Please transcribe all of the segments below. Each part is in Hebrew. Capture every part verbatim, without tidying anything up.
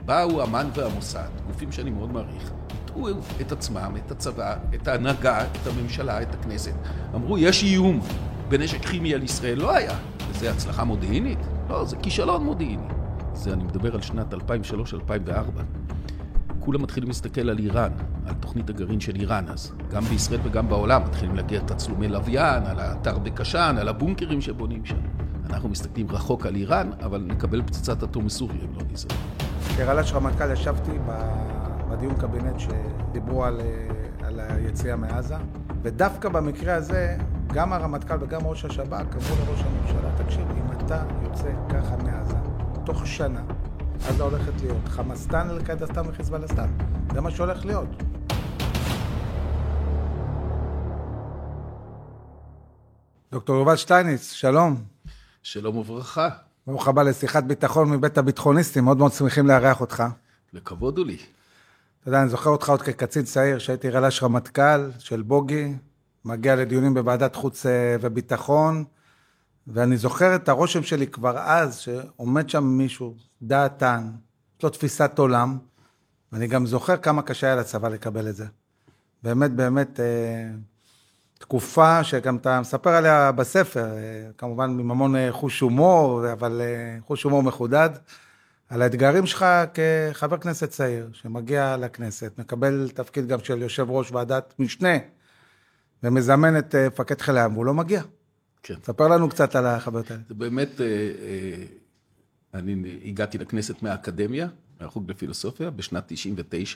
באו אמן והמוסד, גופים שאני מאוד מעריך, הטעו את עצמם, את הצבא, את ההנהגה, את הממשלה, את הכנסת. אמרו, יש איום בנשק כימי על ישראל. לא היה. וזה הצלחה מודיעינית? לא, זה כישלון מודיעיני. זה אני מדבר על שנת אלפיים ושלוש אלפיים וארבע. כולם מתחילים להסתכל על איראן, על תוכנית הגרעין של איראן אז. גם בישראל וגם בעולם מתחילים להגיע תצלומי לוויין, על האתר בקשן, על הבונקרים שבונים שם. אנחנו מסתכלים רחוק על איראן, אבל נקבל פצצת אטום מסוריה, אם לא ניזהר. כרל"ש רמטכ"ל ישבתי בדיון קבינט שדיברו על, על היציאה מעזה, ודווקא במקרה הזה, גם הרמטכ"ל וגם ראש השב"כ אמרו לראש הממשלה, תקשיב, אם אתה יוצא ככה מעזה, תוך שנה, עזה הולכת להיות חמאסטן אל-קאעידסטן וחיזבאללסטן. זה מה שהולך להיות. דוקטור יובל שטייניץ, שלום. שלום וברכה. ברוך הבא לשיחת ביטחון מבית הביטחוניסטים, מאוד מאוד שמחים לארח אותך. לכבוד הוא לי. אתה יודע, אני זוכר אותך עוד כקצין צעיר, שהייתי רל"ש רמטכ"ל של בוגי, מגיע לדיונים בוועדת חוץ וביטחון, ואני זוכר את הרושם שלי כבר אז, שעומד שם מישהו, דעתן, יש לו תפיסת עולם, ואני גם זוכר כמה קשה היה לצבא לקבל את זה. באמת, באמת, אה, תקופה שגם אתה מספר עליה בספר, אה, כמובן עם המון חוש הומור, אבל אה, חוש הומור מחודד, על האתגרים שלך כחבר כנסת צעיר, שמגיע לכנסת, מקבל תפקיד גם של יושב ראש ועדת משנה, ומזמן את אה, מפקד חיל הים, והוא לא מגיע. כן. ספר לנו קצת על החברות האלה. זה באמת, אני הגעתי לכנסת מהאקדמיה, מהחוג לפילוסופיה, בשנת תשעים ותשע,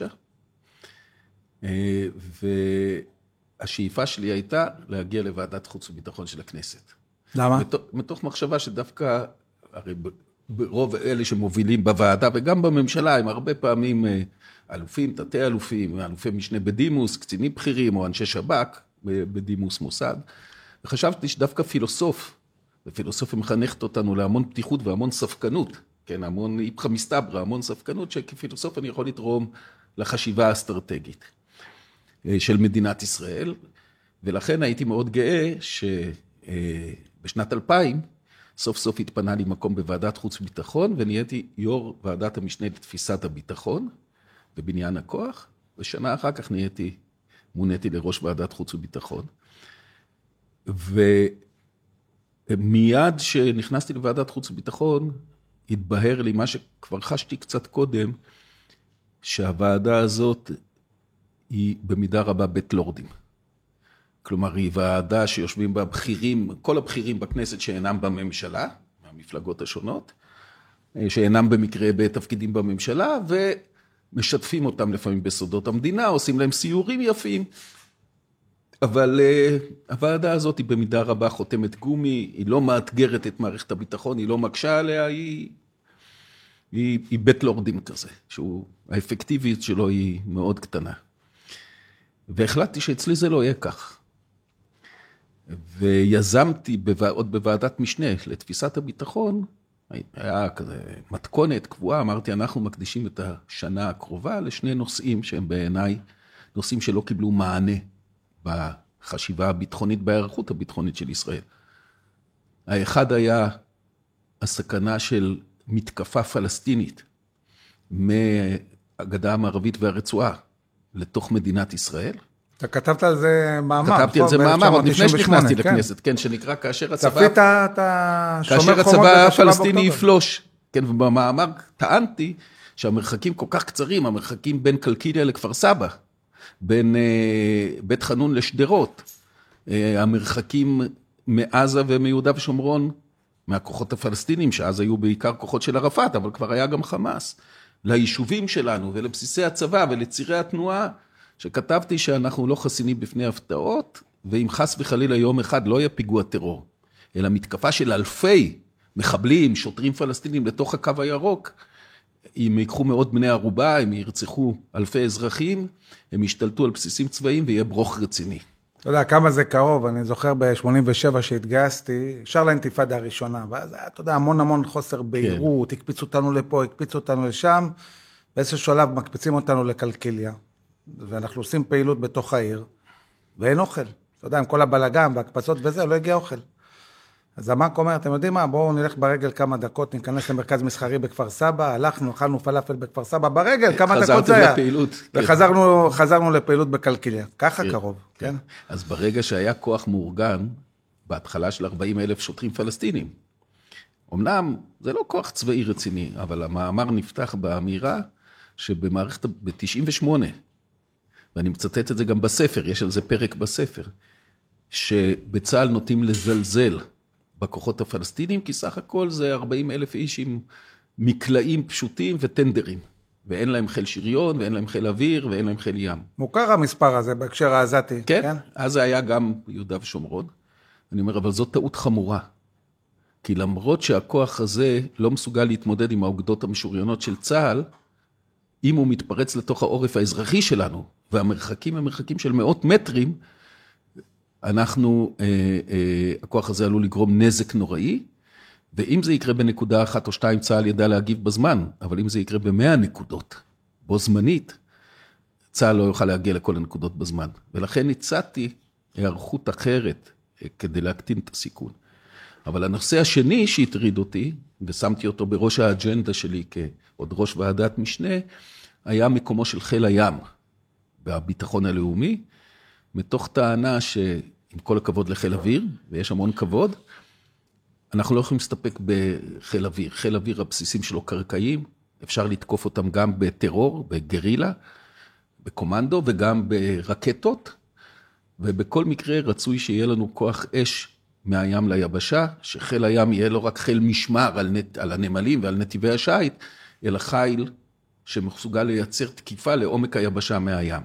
והשאיפה שלי הייתה להגיע לוועדת חוץ וביטחון של הכנסת. למה? מתוך מחשבה שדווקא, הרי ברוב אלה שמובילים בוועדה וגם בממשלה, הם הרבה פעמים אלופים, תתי אלופים, אלופי משנה בדימוס, קצינים בכירים או אנשי שב"כ בדימוס מוסד, וחשבתי שדווקא פילוסוף, ופילוסופיה מחנכת אותנו להמון פתיחות והמון ספקנות, כן, המון איפכא מסתברא, המון ספקנות, שכפילוסוף אני יכול לתרום לחשיבה האסטרטגית של מדינת ישראל, ולכן הייתי מאוד גאה שבשנת אלפיים, סוף סוף התפנה לי מקום בוועדת חוץ וביטחון, ונהייתי יו"ר ועדת המשנה לתפיסת הביטחון, בבניין הכוח, ושנה אחר כך נהייתי, מוניתי לראש ועדת חוץ וביטחון, ומיד שנכנסתי לוועדת חוץ וביטחון, התבהר לי מה שכבר חשתי קצת קודם, שהוועדה הזאת היא במידה רבה בית לורדים. כלומר, היא ועדה שיושבים בה בכירים, כל הבכירים בכנסת שאינם בממשלה, מהמפלגות השונות, שאינם במקרה בתפקידים בממשלה, ומשתפים אותם לפעמים בסודות המדינה, עושים להם סיורים יפים, אבל uh, הוועדה הזאת היא במידה רבה חותמת גומי, היא לא מאתגרת את מערכת הביטחון, היא לא מקשה עליה, היא, היא, היא בית לורדים כזה, שהאפקטיביות שלו היא מאוד קטנה. והחלטתי שאצלי זה לא יהיה כך. ויזמתי בו, עוד בוועדת משנה לתפיסת הביטחון, היה כזה מתכונת קבועה, אמרתי אנחנו מקדישים את השנה הקרובה לשני נושאים שהם בעיניי נושאים שלא קיבלו מענה בחשיבה הביטחונית, בהיערכות הביטחונית של ישראל. האחד היה הסכנה של מתקפה פלסטינית מהגדה המערבית והרצועה לתוך מדינת ישראל. אתה כתבת על זה מאמר. כתבתי על זה מאמר, עוד לפני שנכנסתי לכנסת, כן, שנקרא כאשר הצבא... צפית אתה שומר חומות כאשר הצבא הפלסטיני יפלוש. כן, ובמאמר טענתי שהמרחקים כל כך קצרים, המרחקים בין קלקיליה לכפר סבא, בין בית חנון לשדרות, המרחקים מעזה ומיהודה ושומרון, מהכוחות הפלסטינים, שאז היו בעיקר כוחות של ערפאת, אבל כבר היה גם חמאס, ליישובים שלנו ולבסיסי הצבא ולצירי התנועה, שכתבתי שאנחנו לא חסינים בפני הפתעות, ואם חס וחלילה יום אחד לא יהיה פיגוע טרור, אלא מתקפה של אלפי מחבלים, שוטרים פלסטינים לתוך הקו הירוק, אם ייקחו מאוד בני ערובה, הם ירצחו אלפי אזרחים, הם ישתלטו על בסיסים צבאיים ויהיה ברוך רציני. אתה יודע, כמה זה קרוב, אני זוכר ב-שמונים ושבע שהתגייסתי, שר לאינתיפאדה הראשונה, ואז היה, אתה יודע, המון המון חוסר בהירות, הקפיצו אותנו לפה, הקפיצו אותנו לשם, באיזשהו שלב מקפיצים אותנו לקלקיליה, ואנחנו עושים פעילות בתוך העיר, ואין אוכל. אתה יודע, עם כל הבלגן והקפצות וזה, לא הגיע אוכל. אז המאק אומר, אתם יודעים מה, בואו נלך ברגל כמה דקות, ניכנס למרכז מסחרי בכפר סבא, הלכנו, אכלנו פלאפל בכפר סבא, ברגל, כמה דקות זה היה. לפעילות. וחזרנו חזרנו לפעילות בקלקיליה, ככה קרוב, כן? אז ברגע שהיה כוח מאורגן, בהתחלה של ארבעים אלף שוטרים פלסטינים, אמנם זה לא כוח צבאי רציני, אבל המאמר נפתח באמירה שבמערכת, ב-תשעים ושמונה, ואני מצטט את זה גם בספר, יש על זה פרק בספר, שבצה"ל נוטים לזלזל בכוחות הפלסטינים, כי סך הכל זה ארבעים אלף איש עם מקלעים פשוטים וטנדרים, ואין להם חיל שריון, ואין להם חיל אוויר, ואין להם חיל ים. מוכר המספר הזה בהקשר העזתי. כן, כן? אז זה היה גם יהודה ושומרון. אני אומר, אבל זאת טעות חמורה. כי למרות שהכוח הזה לא מסוגל להתמודד עם האוגדות המשוריינות של צה"ל, אם הוא מתפרץ לתוך העורף האזרחי שלנו, והמרחקים הם מרחקים של מאות מטרים, אנחנו, אה, אה, הכוח הזה עלול לגרום נזק נוראי, ואם זה יקרה בנקודה אחת או שתיים, צה"ל ידע להגיב בזמן, אבל אם זה יקרה במאה נקודות, בו זמנית, צה"ל לא יוכל להגיע לכל הנקודות בזמן. ולכן הצעתי הערכות אחרת, כדי להקטין את הסיכון. אבל הנושא השני שהטריד אותי, ושמתי אותו בראש האג'נדה שלי כעוד ראש ועדת משנה, היה מקומו של חיל הים בביטחון הלאומי, מתוך טענה שעם כל הכבוד לחיל אוויר, ויש המון כבוד, אנחנו לא יכולים להסתפק בחיל אוויר. חיל אוויר הבסיסים שלו קרקעיים, אפשר לתקוף אותם גם בטרור, בגרילה, בקומנדו וגם ברקטות, ובכל מקרה רצוי שיהיה לנו כוח אש מהים ליבשה, שחיל הים יהיה לא רק חיל משמר על, נט, על הנמלים ועל נתיבי השייט, אלא חיל שמסוגל לייצר תקיפה לעומק היבשה מהים.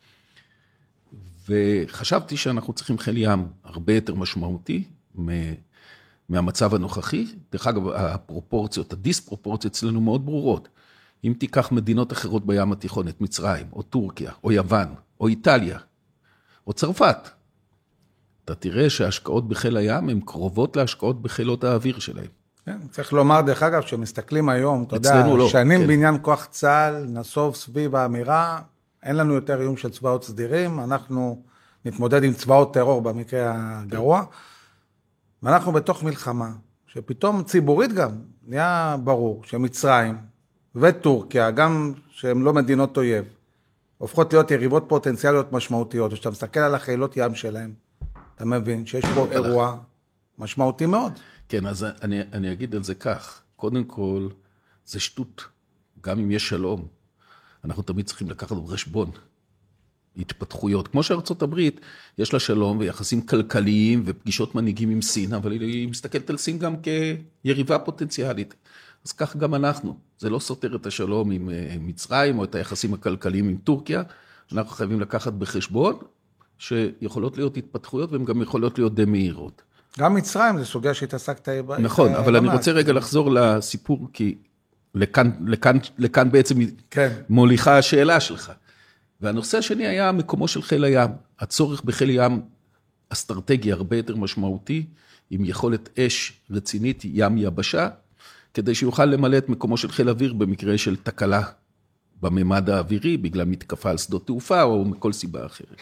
וחשבתי שאנחנו צריכים חיל ים הרבה יותר משמעותי מהמצב הנוכחי. דרך אגב, הפרופורציות, הדיספרופורציות אצלנו מאוד ברורות. אם תיקח מדינות אחרות בים התיכון, את מצרים, או טורקיה, או יוון, או איטליה, או צרפת, אתה תראה שההשקעות בחיל הים הן קרובות להשקעות בחילות האוויר שלהם. כן, צריך לומר דרך אגב, שמסתכלים היום, אתה יודע, לא, שנים כן. בעניין כוח צה"ל, נסוב סביב האמירה, אין לנו יותר איום של צבאות סדירים, אנחנו נתמודד עם צבאות טרור במקרה הגרוע, ואנחנו בתוך מלחמה, שפתאום ציבורית גם נהיה ברור שמצרים וטורקיה, גם שהן לא מדינות אויב, הופכות להיות יריבות פוטנציאליות משמעותיות, וכשאתה מסתכל על החילות ים שלהם, אתה מבין שיש פה אירוע משמעותי מאוד. כן, אז אני, אני אגיד על זה כך. קודם כל, זה שטות. גם אם יש שלום, אנחנו תמיד צריכים לקחת בחשבון התפתחויות. כמו שארצות הברית, יש לה שלום ויחסים כלכליים ופגישות מנהיגים עם סין, אבל היא מסתכלת על סין גם כיריבה פוטנציאלית. אז כך גם אנחנו. זה לא סותר את השלום עם מצרים או את היחסים הכלכליים עם טורקיה. אנחנו חייבים לקחת בחשבון שיכולות להיות התפתחויות והן גם יכולות להיות די מהירות. גם מצרים זה סוגיה שהתעסקת בה. נכון, אבל אני רוצה רגע לחזור לסיפור, כי לכאן, לכאן, לכאן בעצם מוליכה השאלה שלך. והנושא השני היה מקומו של חיל הים. הצורך בחיל ים אסטרטגי הרבה יותר משמעותי, עם יכולת אש רצינית ים יבשה, כדי שיוכל למלא את מקומו של חיל אוויר במקרה של תקלה בממד האווירי, בגלל מתקפה על שדות תעופה או מכל סיבה אחרת.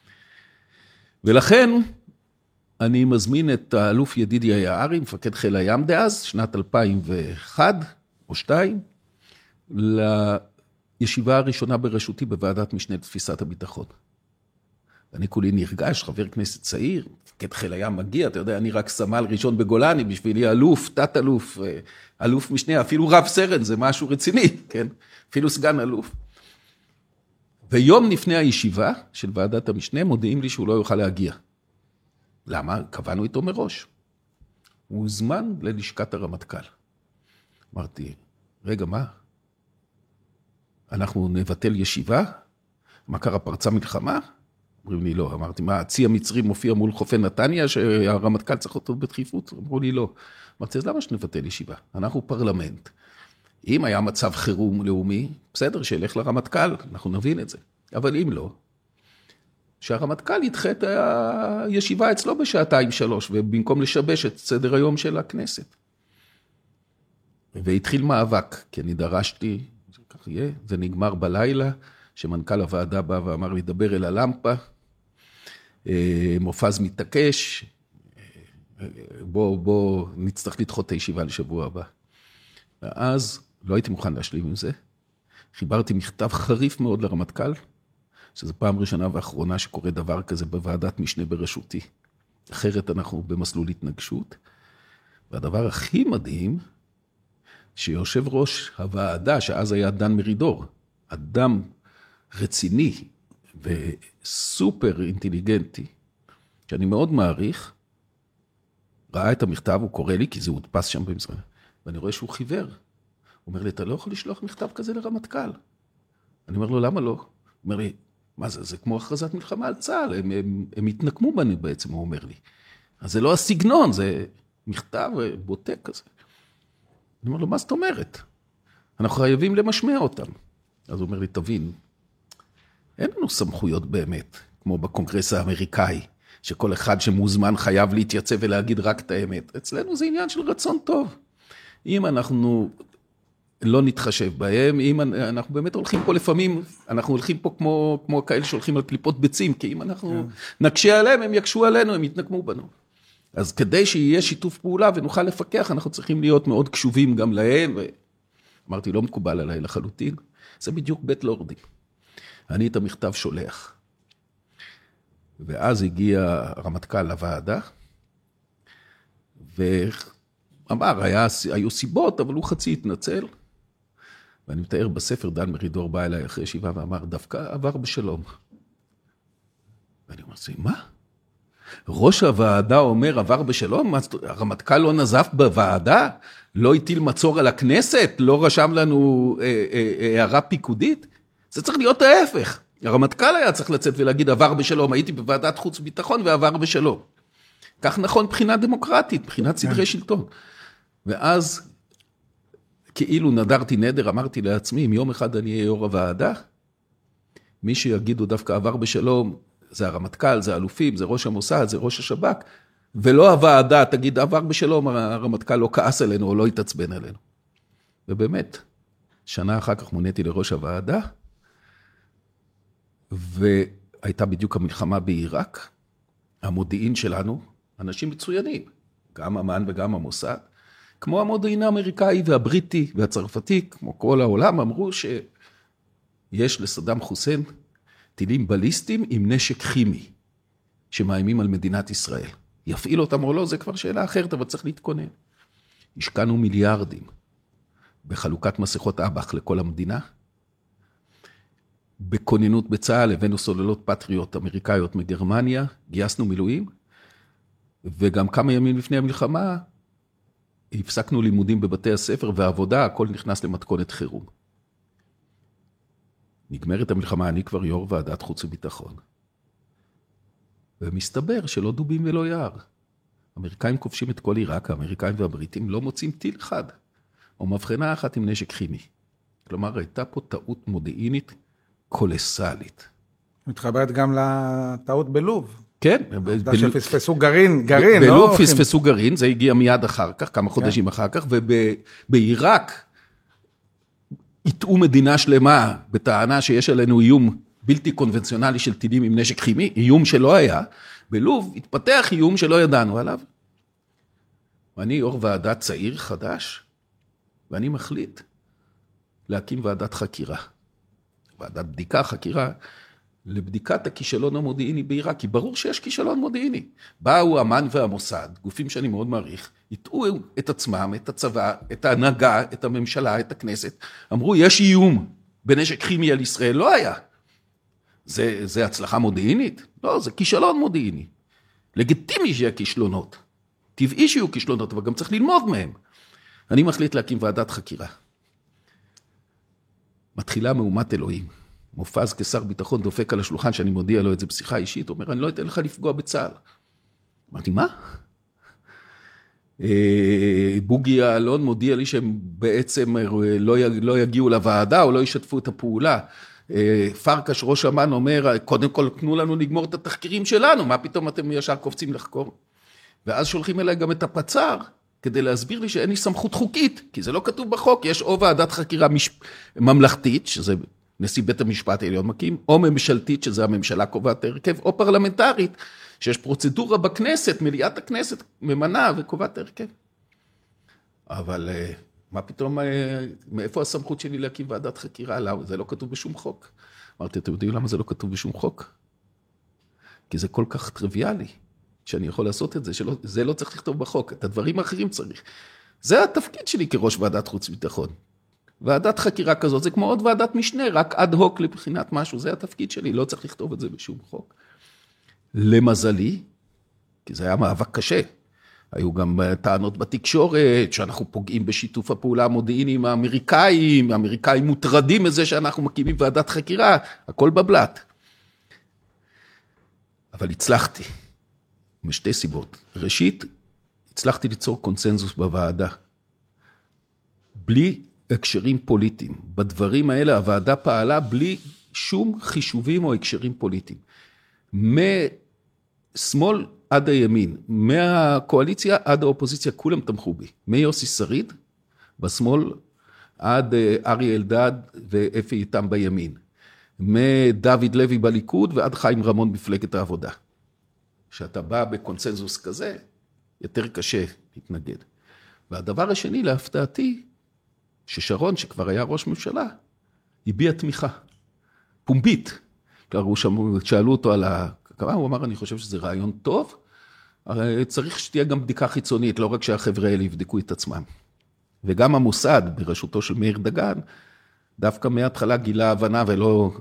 ולכן אני מזמין את האלוף ידידיה יערי, מפקד חיל הים דאז, שנת אלפיים ואחת או שתיים, לישיבה הראשונה בראשותי בוועדת משנה לתפיסת הביטחון. אני כולי נרגש, חבר כנסת צעיר, מפקד חיל הים מגיע, אתה יודע, אני רק סמל ראשון בגולני, בשבילי אלוף, תת אלוף, אלוף משנה, אפילו רב סרן, זה משהו רציני, כן? אפילו סגן אלוף. ויום לפני הישיבה של ועדת המשנה, מודיעים לי שהוא לא יוכל להגיע. למה? קבענו איתו מראש. הוא הוזמן ללשכת הרמטכ"ל. אמרתי, רגע, מה? אנחנו נבטל ישיבה? מה קרה, פרצה מלחמה? אומרים לי לא. אמרתי, מה, הצי המצרי מופיע מול חופי נתניה, שהרמטכ"ל צריך אותו בדחיפות? אמרו לי לא. אמרתי, אז למה שנבטל ישיבה? אנחנו פרלמנט. אם היה מצב חירום לאומי, בסדר, שילך לרמטכ"ל, אנחנו נבין את זה. אבל אם לא, שהרמטכ"ל ידחה את הישיבה אצלו בשעתיים שלוש, ובמקום לשבש את סדר היום של הכנסת. והתחיל מאבק, כי אני דרשתי, כך יהיה, זה נגמר בלילה, שמנכ"ל הוועדה בא ואמר לי, דבר אל הלמפה, מופז מתעקש, בוא, בוא נצטרך לדחות את הישיבה לשבוע הבא. ואז לא הייתי מוכן להשלים עם זה. חיברתי מכתב חריף מאוד לרמטכ"ל, שזו פעם ראשונה ואחרונה שקורה דבר כזה בוועדת משנה בראשותי. אחרת אנחנו במסלול התנגשות. והדבר הכי מדהים, שיושב ראש הוועדה, שאז היה דן מרידור, אדם רציני וסופר אינטליגנטי, שאני מאוד מעריך, ראה את המכתב, הוא קורא לי, כי זה הודפס שם במשרד, ואני רואה שהוא חיוור. הוא אומר לי, אתה לא יכול לשלוח מכתב כזה לרמטכ"ל. אני אומר לו, למה לא? הוא אומר לי, מה זה? זה כמו הכרזת מלחמה על צה"ל, הם, הם, הם התנקמו בנו בעצם, הוא אומר לי. אז זה לא הסגנון, זה מכתב בוטה כזה. אני אומר לו, מה זאת אומרת? אנחנו חייבים למשמע אותם. אז הוא אומר לי, תבין, אין לנו סמכויות באמת, כמו בקונגרס האמריקאי, שכל אחד שמוזמן חייב להתייצב ולהגיד רק את האמת. אצלנו זה עניין של רצון טוב. אם אנחנו לא נתחשב בהם, אם אנחנו באמת הולכים פה לפעמים, אנחנו הולכים פה כמו, כמו כאלה שהולכים על קליפות ביצים, כי אם אנחנו נקשה עליהם, הם יקשו עלינו, הם יתנקמו בנו. אז כדי שיהיה שיתוף פעולה ונוכל לפקח, אנחנו צריכים להיות מאוד קשובים גם להם, ואמרתי, לא מקובל עליי לחלוטין, זה בדיוק בית לורדים. אני את המכתב שולח. ואז הגיע הרמטכ"ל לוועדה, ואמר, היה, היו סיבות, אבל הוא חצי התנצל, ואני מתאר בספר, דן מרידור בא אליי אחרי ישיבה ואמר, דווקא עבר בשלום. ואני אומר, מה? ראש הוועדה אומר, עבר בשלום? הרמטכ"ל לא נזף בוועדה? לא הטיל מצור על הכנסת? לא רשם לנו הערה פיקודית? זה צריך להיות ההפך. הרמטכ"ל היה צריך לצאת ולהגיד, עבר בשלום, הייתי בוועדת חוץ וביטחון ועבר בשלום. כך נכון מבחינה דמוקרטית, מבחינת סדרי שלטון. ואז, כאילו נדרתי נדר, אמרתי לעצמי, אם יום אחד אני אהיה יו"ר הוועדה, מי שיגידו דווקא עבר בשלום, זה הרמטכ"ל, זה האלופים, זה ראש המוסד, זה ראש השב"כ, ולא הוועדה, תגיד, עבר בשלום, הרמטכ"ל לא כעס עלינו או לא יתעצבן עלינו. ובאמת, שנה אחר כך מוניתי לראש הוועדה, והייתה בדיוק המלחמה בעיראק, המודיעין שלנו, אנשים מצוינים, גם אמ"ן וגם המוסד, כמו המודיעין האמריקאי והבריטי והצרפתי, כמו כל העולם, אמרו שיש לסדאם חוסיין טילים בליסטיים עם נשק כימי, שמאיימים על מדינת ישראל. יפעיל אותם או לא, זה כבר שאלה אחרת, אבל צריך להתכונן. השקענו מיליארדים בחלוקת מסכות אב"כ לכל המדינה, בכוננות בצה"ל, הבאנו סוללות פטריוט אמריקאיות מגרמניה, גייסנו מילואים, וגם כמה ימים לפני המלחמה, הפסקנו לימודים בבתי הספר והעבודה, הכל נכנס למתכונת חירום. נגמרת המלחמה, אני כבר יו"ר ועדת חוץ וביטחון. ומסתבר שלא דובים ולא יער. האמריקאים כובשים את כל עיראק, האמריקאים והבריטים לא מוצאים טיל אחד, או מבחנה אחת עם נשק כימי. כלומר, הייתה פה טעות מודיעינית קולסלית. מתחברת גם לטעות בלוב. כן. עובדה שפספסו גרעין, גרעין. בלוב פספסו גרעין, זה הגיע מיד אחר כך, כמה חודשים אחר כך, ובעיראק יטעו מדינה שלמה בטענה שיש עלינו איום בלתי קונבנציונלי של טילים עם נשק כימי, איום שלא היה. בלוב התפתח איום שלא ידענו עליו. ואני יו"ר ועדה צעיר חדש, ואני מחליט להקים ועדת חקירה. ועדת בדיקה, חקירה, לבדיקת הכישלון המודיעיני בעיראק, כי ברור שיש כישלון מודיעיני. באו אמ"ן והמוסד, גופים שאני מאוד מעריך, יטעו את עצמם, את הצבא, את ההנהגה, את הממשלה, את הכנסת, אמרו, יש איום בנשק כימי על ישראל, לא היה. זה, זה הצלחה מודיעינית? לא, זה כישלון מודיעיני. לגיטימי שיהיה כישלונות. טבעי שיהיו כישלונות, אבל גם צריך ללמוד מהם. אני מחליט להקים ועדת חקירה. מתחילה מהומת אלוהים. מופז כשר ביטחון דופק על השולחן, שאני מודיע לו את זה בשיחה אישית, אומר, אני לא אתן לך לפגוע בצה"ל. אמרתי, מה? בוגי יעלון מודיע לי שהם בעצם לא יגיעו לוועדה, או לא ישתפו את הפעולה. פרקש ראש אמ"ן אומר, קודם כל תנו לנו לגמור את התחקירים שלנו, מה פתאום אתם ישר קופצים לחקור? ואז שולחים אליי גם את הפצ"ר, כדי להסביר לי שאין לי סמכות חוקית, כי זה לא כתוב בחוק, יש או ועדת חקירה מש... ממלכתית, שזה נשיא בית המשפט העליון מקים, או ממשלתית, שזה הממשלה קובעת הרכב, או פרלמנטרית, שיש פרוצדורה בכנסת, מליאת הכנסת ממנה וקובעת הרכב. אבל מה פתאום, מאיפה הסמכות שלי להקים ועדת חקירה? לא, זה לא כתוב בשום חוק. אמרתי, אתם יודעים למה זה לא כתוב בשום חוק? כי זה כל כך טריוויאלי, שאני יכול לעשות את זה, שלא, זה לא צריך לכתוב בחוק, את הדברים האחרים צריך. זה התפקיד שלי כראש ועדת חוץ וביטחון. ועדת חקירה כזאת, זה כמו עוד ועדת משנה, רק אד הוק לבחינת משהו, זה התפקיד שלי, לא צריך לכתוב את זה בשום חוק. למזלי, כי זה היה מאבק קשה, היו גם טענות בתקשורת, שאנחנו פוגעים בשיתוף הפעולה המודיעיני עם האמריקאים, האמריקאים מוטרדים מזה שאנחנו מקימים ועדת חקירה, הכל בבלט. אבל הצלחתי, משתי סיבות. ראשית, הצלחתי ליצור קונסנזוס בוועדה, בלי הקשרים פוליטיים. בדברים האלה הוועדה פעלה בלי שום חישובים או הקשרים פוליטיים. משמאל עד הימין, מהקואליציה עד האופוזיציה, כולם תמכו בי. מיוסי שריד בשמאל עד אריה אלדד ואפי איתם בימין. מדוד לוי בליכוד ועד חיים רמון בפלגת העבודה. כשאתה בא בקונסנזוס כזה, יותר קשה להתנגד. והדבר השני, להפתעתי, ששרון, שכבר היה ראש ממשלה, הביע תמיכה, פומבית. שאלו אותו על ההקמה, הוא אמר, אני חושב שזה רעיון טוב, צריך שתהיה גם בדיקה חיצונית, לא רק שהחבר'ה האלה יבדקו את עצמם. וגם המוסד, בראשותו של מאיר דגן, דווקא מההתחלה גילה הבנה ולא...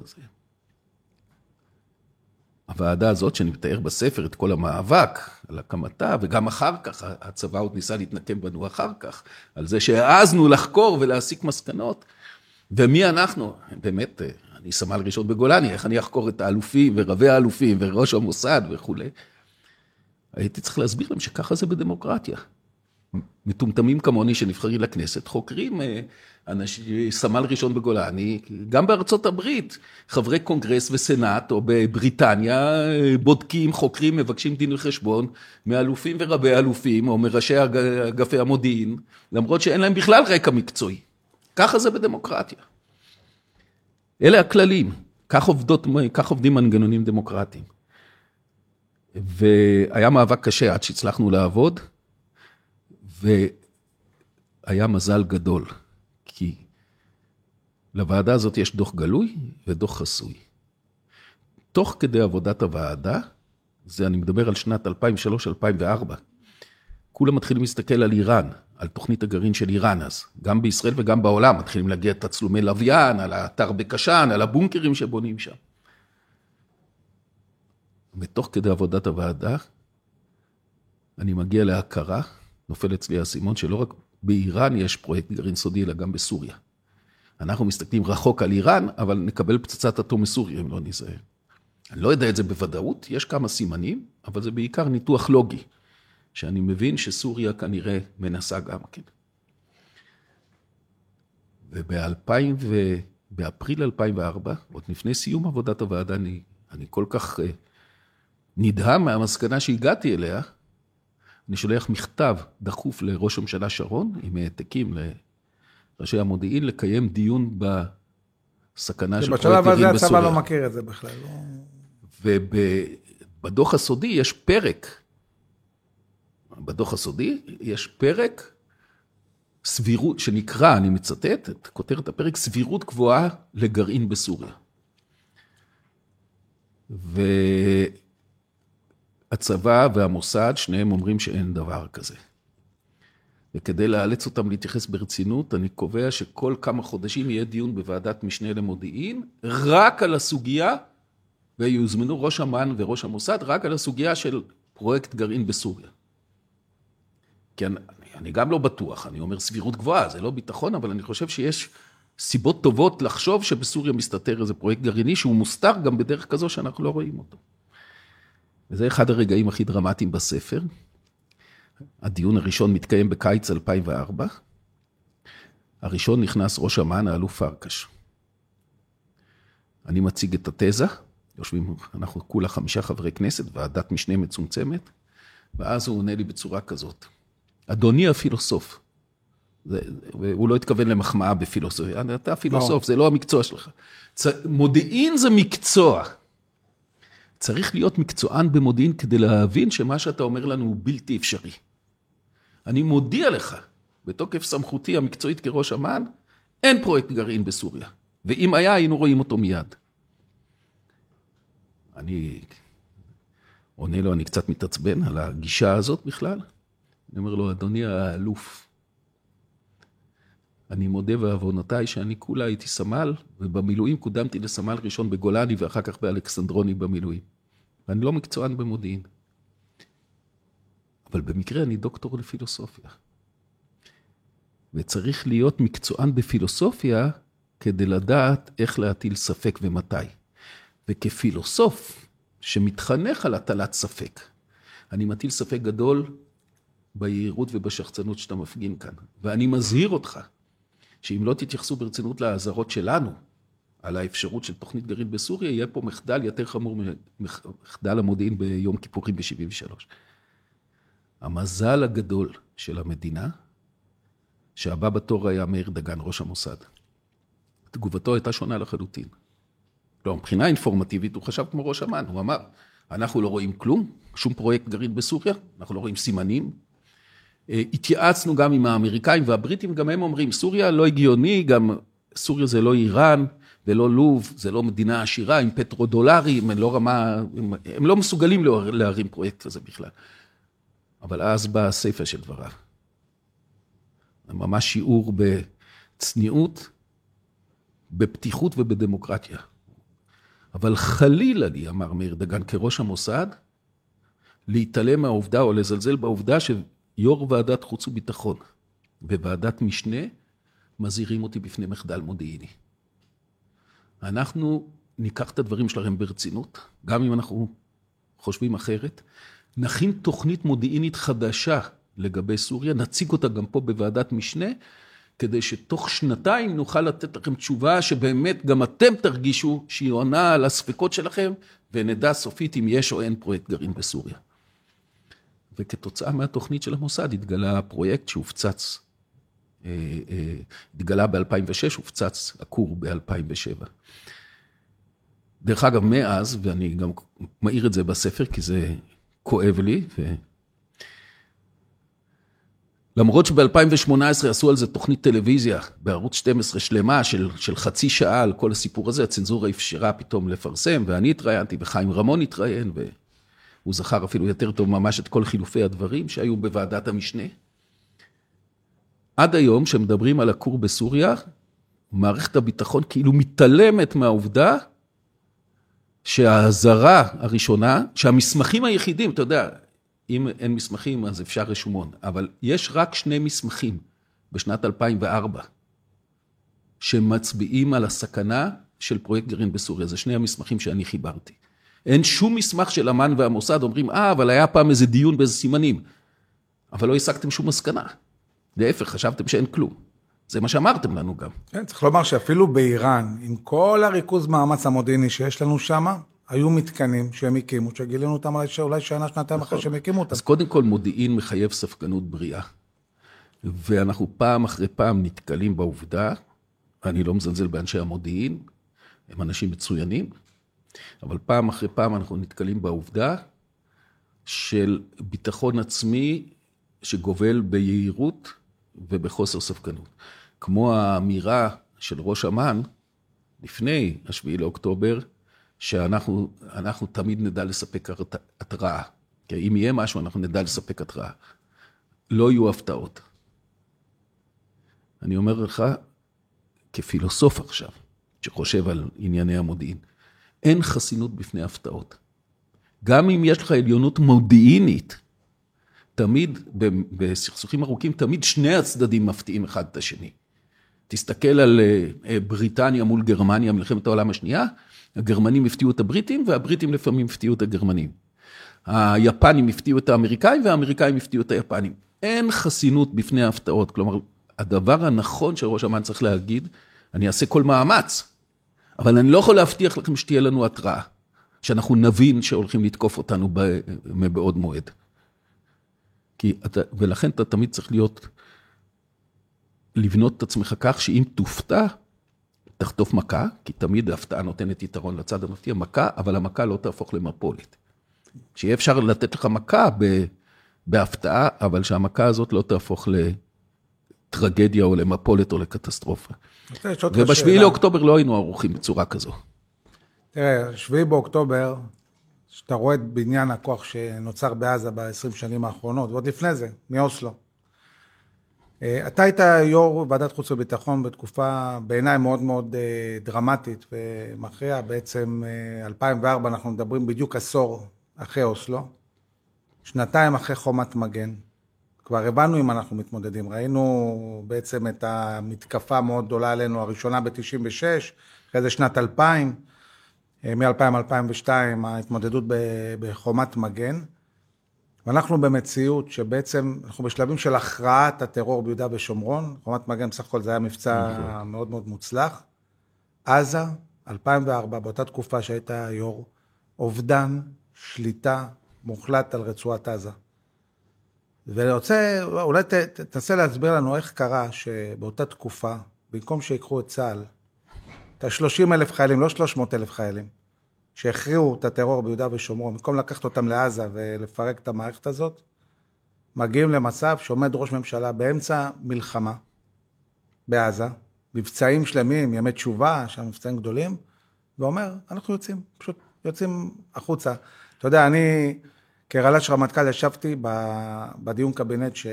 הוועדה הזאת שאני מתאר בספר את כל המאבק על הקמתה, וגם אחר כך, הצבא עוד ניסה להתנקם בנו אחר כך, על זה שהעזנו לחקור ולהסיק מסקנות, ומי אנחנו? באמת, אני סמל ראשון בגולני, איך אני אחקור את האלופים ורבי האלופים וראש המוסד וכו'. הייתי צריך להסביר להם שככה זה בדמוקרטיה. מטומטמים כמוני שנבחרים לכנסת, חוקרים אנשים, סמל ראשון בגולני, גם בארצות הברית, חברי קונגרס וסנאט, או בבריטניה, בודקים, חוקרים, מבקשים דין וחשבון, מאלופים ורבי אלופים, או מראשי אגפי המודיעין, למרות שאין להם בכלל רקע מקצועי. ככה זה בדמוקרטיה. אלה הכללים, כך, עובדות, כך עובדים מנגנונים דמוקרטיים. והיה מאבק קשה עד שהצלחנו לעבוד, והיה מזל גדול, כי לוועדה הזאת יש דוח גלוי ודוח חסוי. תוך כדי עבודת הוועדה, זה אני מדבר על שנת אלפיים ושלוש אלפיים וארבע, כולם מתחילים להסתכל על איראן, על תוכנית הגרעין של איראן אז, גם בישראל וגם בעולם, מתחילים להגיע תצלומי לוויין, על האתר בקשן, על הבונקרים שבונים שם. ותוך כדי עבודת הוועדה, אני מגיע להכרה, נופל אצלי הסימון שלא רק באיראן יש פרויקט גרעין סודי, אלא גם בסוריה. אנחנו מסתכלים רחוק על איראן, אבל נקבל פצצת אטום מסוריה, אם לא נזהר. אני לא יודע את זה בוודאות, יש כמה סימנים, אבל זה בעיקר ניתוח לוגי, שאני מבין שסוריה כנראה מנסה גם כן. וב-אלפיים ובאפריל אלפיים וארבע, עוד לפני סיום עבודת הוועדה, אני, אני כל כך נדהם מהמסקנה שהגעתי אליה, אני שולח מכתב דחוף לראש הממשלה שרון, עם העתקים לראשי המודיעין, לקיים דיון בסכנה של פרויקט גרעין בסוריה. בשלב הזה הצבא לא מכיר את זה בכלל. ובדוח הסודי יש פרק, בדוח הסודי יש פרק סבירות, שנקרא, אני מצטט, את כותרת הפרק, סבירות גבוהה לגרעין בסוריה. ו... הצבא והמוסד, שניהם אומרים שאין דבר כזה. וכדי לאלץ אותם להתייחס ברצינות, אני קובע שכל כמה חודשים יהיה דיון בוועדת משנה למודיעין, רק על הסוגיה, ויוזמנו ראש אמ"ן וראש המוסד, רק על הסוגיה של פרויקט גרעין בסוריה. כי אני, אני גם לא בטוח, אני אומר סבירות גבוהה, זה לא ביטחון, אבל אני חושב שיש סיבות טובות לחשוב שבסוריה מסתתר איזה פרויקט גרעיני, שהוא מוסתר גם בדרך כזו שאנחנו לא רואים אותו. וזה אחד הרגעים הכי דרמטיים בספר. הדיון הראשון מתקיים בקיץ אלפיים וארבע. הראשון נכנס ראש אמ"ן, האלוף פרקש. אני מציג את התזה, יושבים, אנחנו כולה חמישה חברי כנסת, ועדת משנה מצומצמת, ואז הוא עונה לי בצורה כזאת. אדוני הפילוסוף, זה, הוא לא התכוון למחמאה בפילוסופיה, אתה פילוסוף, זה לא המקצוע שלך. מודיעין זה מקצוע. צריך להיות מקצוען במודיעין כדי להבין שמה שאתה אומר לנו הוא בלתי אפשרי. אני מודיע לך, בתוקף סמכותי המקצועית כראש אמ"ן, אין פרויקט גרעין בסוריה. ואם היה, היינו רואים אותו מיד. אני עונה לו, אני קצת מתעצבן על הגישה הזאת בכלל. אני אומר לו, אדוני האלוף, אני מודה ועוונותיי שאני כולה הייתי סמל, ובמילואים קודמתי לסמל ראשון בגולני, ואחר כך באלכסנדרוני במילואים. ואני לא מקצוען במודיעין. אבל במקרה אני דוקטור לפילוסופיה. וצריך להיות מקצוען בפילוסופיה, כדי לדעת איך להטיל ספק ומתי. וכפילוסוף שמתחנך על הטלת ספק, אני מטיל ספק גדול ביעירות ובשחצנות שאתה מפגין כאן. ואני מזהיר אותך, שאם לא תתייחסו ברצינות להעזרות שלנו, על האפשרות של תוכנית גרעין בסוריה, יהיה פה מחדל יותר חמור מחדל המודיעין ביום כיפורים ב-שבעים ושלוש. המזל הגדול של המדינה, שהבא בתור היה מאיר דגן, ראש המוסד. תגובתו הייתה שונה לחלוטין. לא, מבחינה אינפורמטיבית הוא חשב כמו ראש אמ"ן, הוא אמר, אנחנו לא רואים כלום, שום פרויקט גרעין בסוריה, אנחנו לא רואים סימנים. התייעצנו גם עם האמריקאים והבריטים, גם הם אומרים, סוריה לא הגיוני, גם סוריה זה לא איראן, ולא לוב, זה לא מדינה עשירה, עם פטרודולרים, הם לא רמה, הם, הם לא מסוגלים להרים פרויקט כזה בכלל. אבל אז בא הספר של דבריו. ממש שיעור בצניעות, בפתיחות ובדמוקרטיה. אבל חלילה לי, אמר מאיר דגן, כראש המוסד, להתעלם מהעובדה או לזלזל בעובדה שיו"ר ועדת חוץ וביטחון בוועדת משנה מזהירים אותי בפני מחדל מודיעיני. אנחנו ניקח את הדברים שלהם ברצינות, גם אם אנחנו חושבים אחרת, נכין תוכנית מודיעינית חדשה לגבי סוריה, נציג אותה גם פה בוועדת משנה, כדי שתוך שנתיים נוכל לתת לכם תשובה שבאמת גם אתם תרגישו שהיא עונה על הספקות שלכם, ונדע סופית אם יש או אין פרויקט גרעין בסוריה. וכתוצאה מהתוכנית של המוסד התגלה הפרויקט שהופצץ, התגלה ב-אלפיים ושש, הופצץ הכור ב-אלפיים ושבע. דרך אגב, מאז, ואני גם מעיר את זה בספר, כי זה כואב לי, ו... למרות שב-אלפיים ושמונה עשרה עשו על זה תוכנית טלוויזיה, בערוץ שתים עשרה שלמה של, של חצי שעה על כל הסיפור הזה, הצנזורה אפשרה פתאום לפרסם, ואני התראיינתי, וחיים רמון התראיין, והוא זכר אפילו יותר טוב ממש את כל חילופי הדברים שהיו בוועדת המשנה. עד היום, שמדברים על הכור בסוריה, מערכת הביטחון כאילו מתעלמת מהעובדה, שההזרה הראשונה, שהמסמכים היחידים, אתה יודע, אם אין מסמכים, אז אפשר רשומון. אבל יש רק שני מסמכים בשנת אלפיים וארבע, שמצביעים על הסכנה של פרויקט גרעין בסוריה. זה שני המסמכים שאני חיברתי. אין שום מסמך של אמ"ן והמוסד, אומרים, אה, אבל היה פעם איזה דיון באיזה סימנים. אבל לא השגתם שום מסקנה. להפך, חשבתם שאין כלום. זה מה שאמרתם לנו גם. כן, צריך לומר שאפילו באיראן, עם כל הריכוז מאמץ המודיעיני שיש לנו שם, היו מתקנים שהם הקימו, שגילינו אותם אולי שנה, שנתיים אחרי שהם הקימו אותם. אז קודם כל מודיעין מחייב ספקנות בריאה. ואנחנו פעם אחרי פעם נתקלים בעובדה, אני לא מזלזל באנשי המודיעין, הם אנשים מצוינים, אבל פעם אחרי פעם אנחנו נתקלים בעובדה של ביטחון עצמי שגובל ביעירות ובחוסר ספקנות. כמו האמירה של ראש אמ"ן, לפני השביעי לאוקטובר, שאנחנו אנחנו תמיד נדע לספק התראה. כי אם יהיה משהו, אנחנו נדע לספק התראה. לא יהיו הפתעות. אני אומר לך, כפילוסוף עכשיו, שחושב על ענייני המודיעין, אין חסינות בפני הפתעות. גם אם יש לך עליונות מודיעינית, תמיד, בסכסוכים ארוכים, תמיד שני הצדדים מפתיעים אחד את השני. תסתכל על בריטניה מול גרמניה, מלחמת העולם השנייה, הגרמנים הפתיעו את הבריטים, והבריטים לפעמים הפתיעו את הגרמנים. היפנים הפתיעו את האמריקאים, והאמריקאים הפתיעו את היפנים. אין חסינות בפני ההפתעות. כלומר, הדבר הנכון שראש אמ"ן צריך להגיד, אני אעשה כל מאמץ, אבל אני לא יכול להבטיח לכם שתהיה לנו התראה, שאנחנו נבין שהולכים לתקוף אותנו מבעוד מועד. כי אתה, ולכן אתה תמיד צריך להיות, לבנות את עצמך כך שאם תופתע, תחטוף מכה, כי תמיד ההפתעה נותנת יתרון לצד המפתיע, מכה, אבל המכה לא תהפוך למפולת. שיהיה אפשר לתת לך מכה ב, בהפתעה, אבל שהמכה הזאת לא תהפוך לטרגדיה או למפולת או לקטסטרופה. ובשביעי לאוקטובר לא היינו ערוכים בצורה כזו. תראה, שביעי באוקטובר, שאתה רואה את בניין הכוח שנוצר בעזה ב-עשרים שנים האחרונות, ועוד לפני זה, מאוסלו. אתה היית יו"ר ועדת חוץ וביטחון בתקופה בעיניי מאוד מאוד דרמטית ומכריעה, בעצם אלפיים וארבע אנחנו מדברים בדיוק עשור אחרי אוסלו, שנתיים אחרי חומת מגן, כבר הבנו אם אנחנו מתמודדים, ראינו בעצם את המתקפה מאוד גדולה עלינו, הראשונה ב-תשעים ושש, אחרי זה שנת אלפיים, מ-אלפיים עד אלפיים ושתיים ההתמודדות בחומת מגן, ואנחנו במציאות שבעצם אנחנו בשלבים של הכרעת הטרור ביהודה ושומרון, חומת מגן בסך הכל זה היה מבצע מאוד מאוד מוצלח, עזה, אלפיים וארבע, באותה תקופה שהייתה יו"ר, אובדן, שליטה, מוחלט על רצועת עזה. ואני רוצה, אולי ת, תנסה להסביר לנו איך קרה שבאותה תקופה, במקום שיקחו את צה"ל, את ה-שלושים אלף חיילים, לא שלוש מאות אלף חיילים, שהכריעו את הטרור ביהודה ושומרון, במקום לקחת אותם לעזה ולפרק את המערכת הזאת, מגיעים למצב שעומד ראש ממשלה באמצע מלחמה בעזה, מבצעים שלמים, ימי תשובה, שם מבצעים גדולים, ואומר, אנחנו יוצאים, פשוט יוצאים החוצה. אתה יודע, אני כרל"ש רמטכ"ל ישבתי בדיון קבינט ש...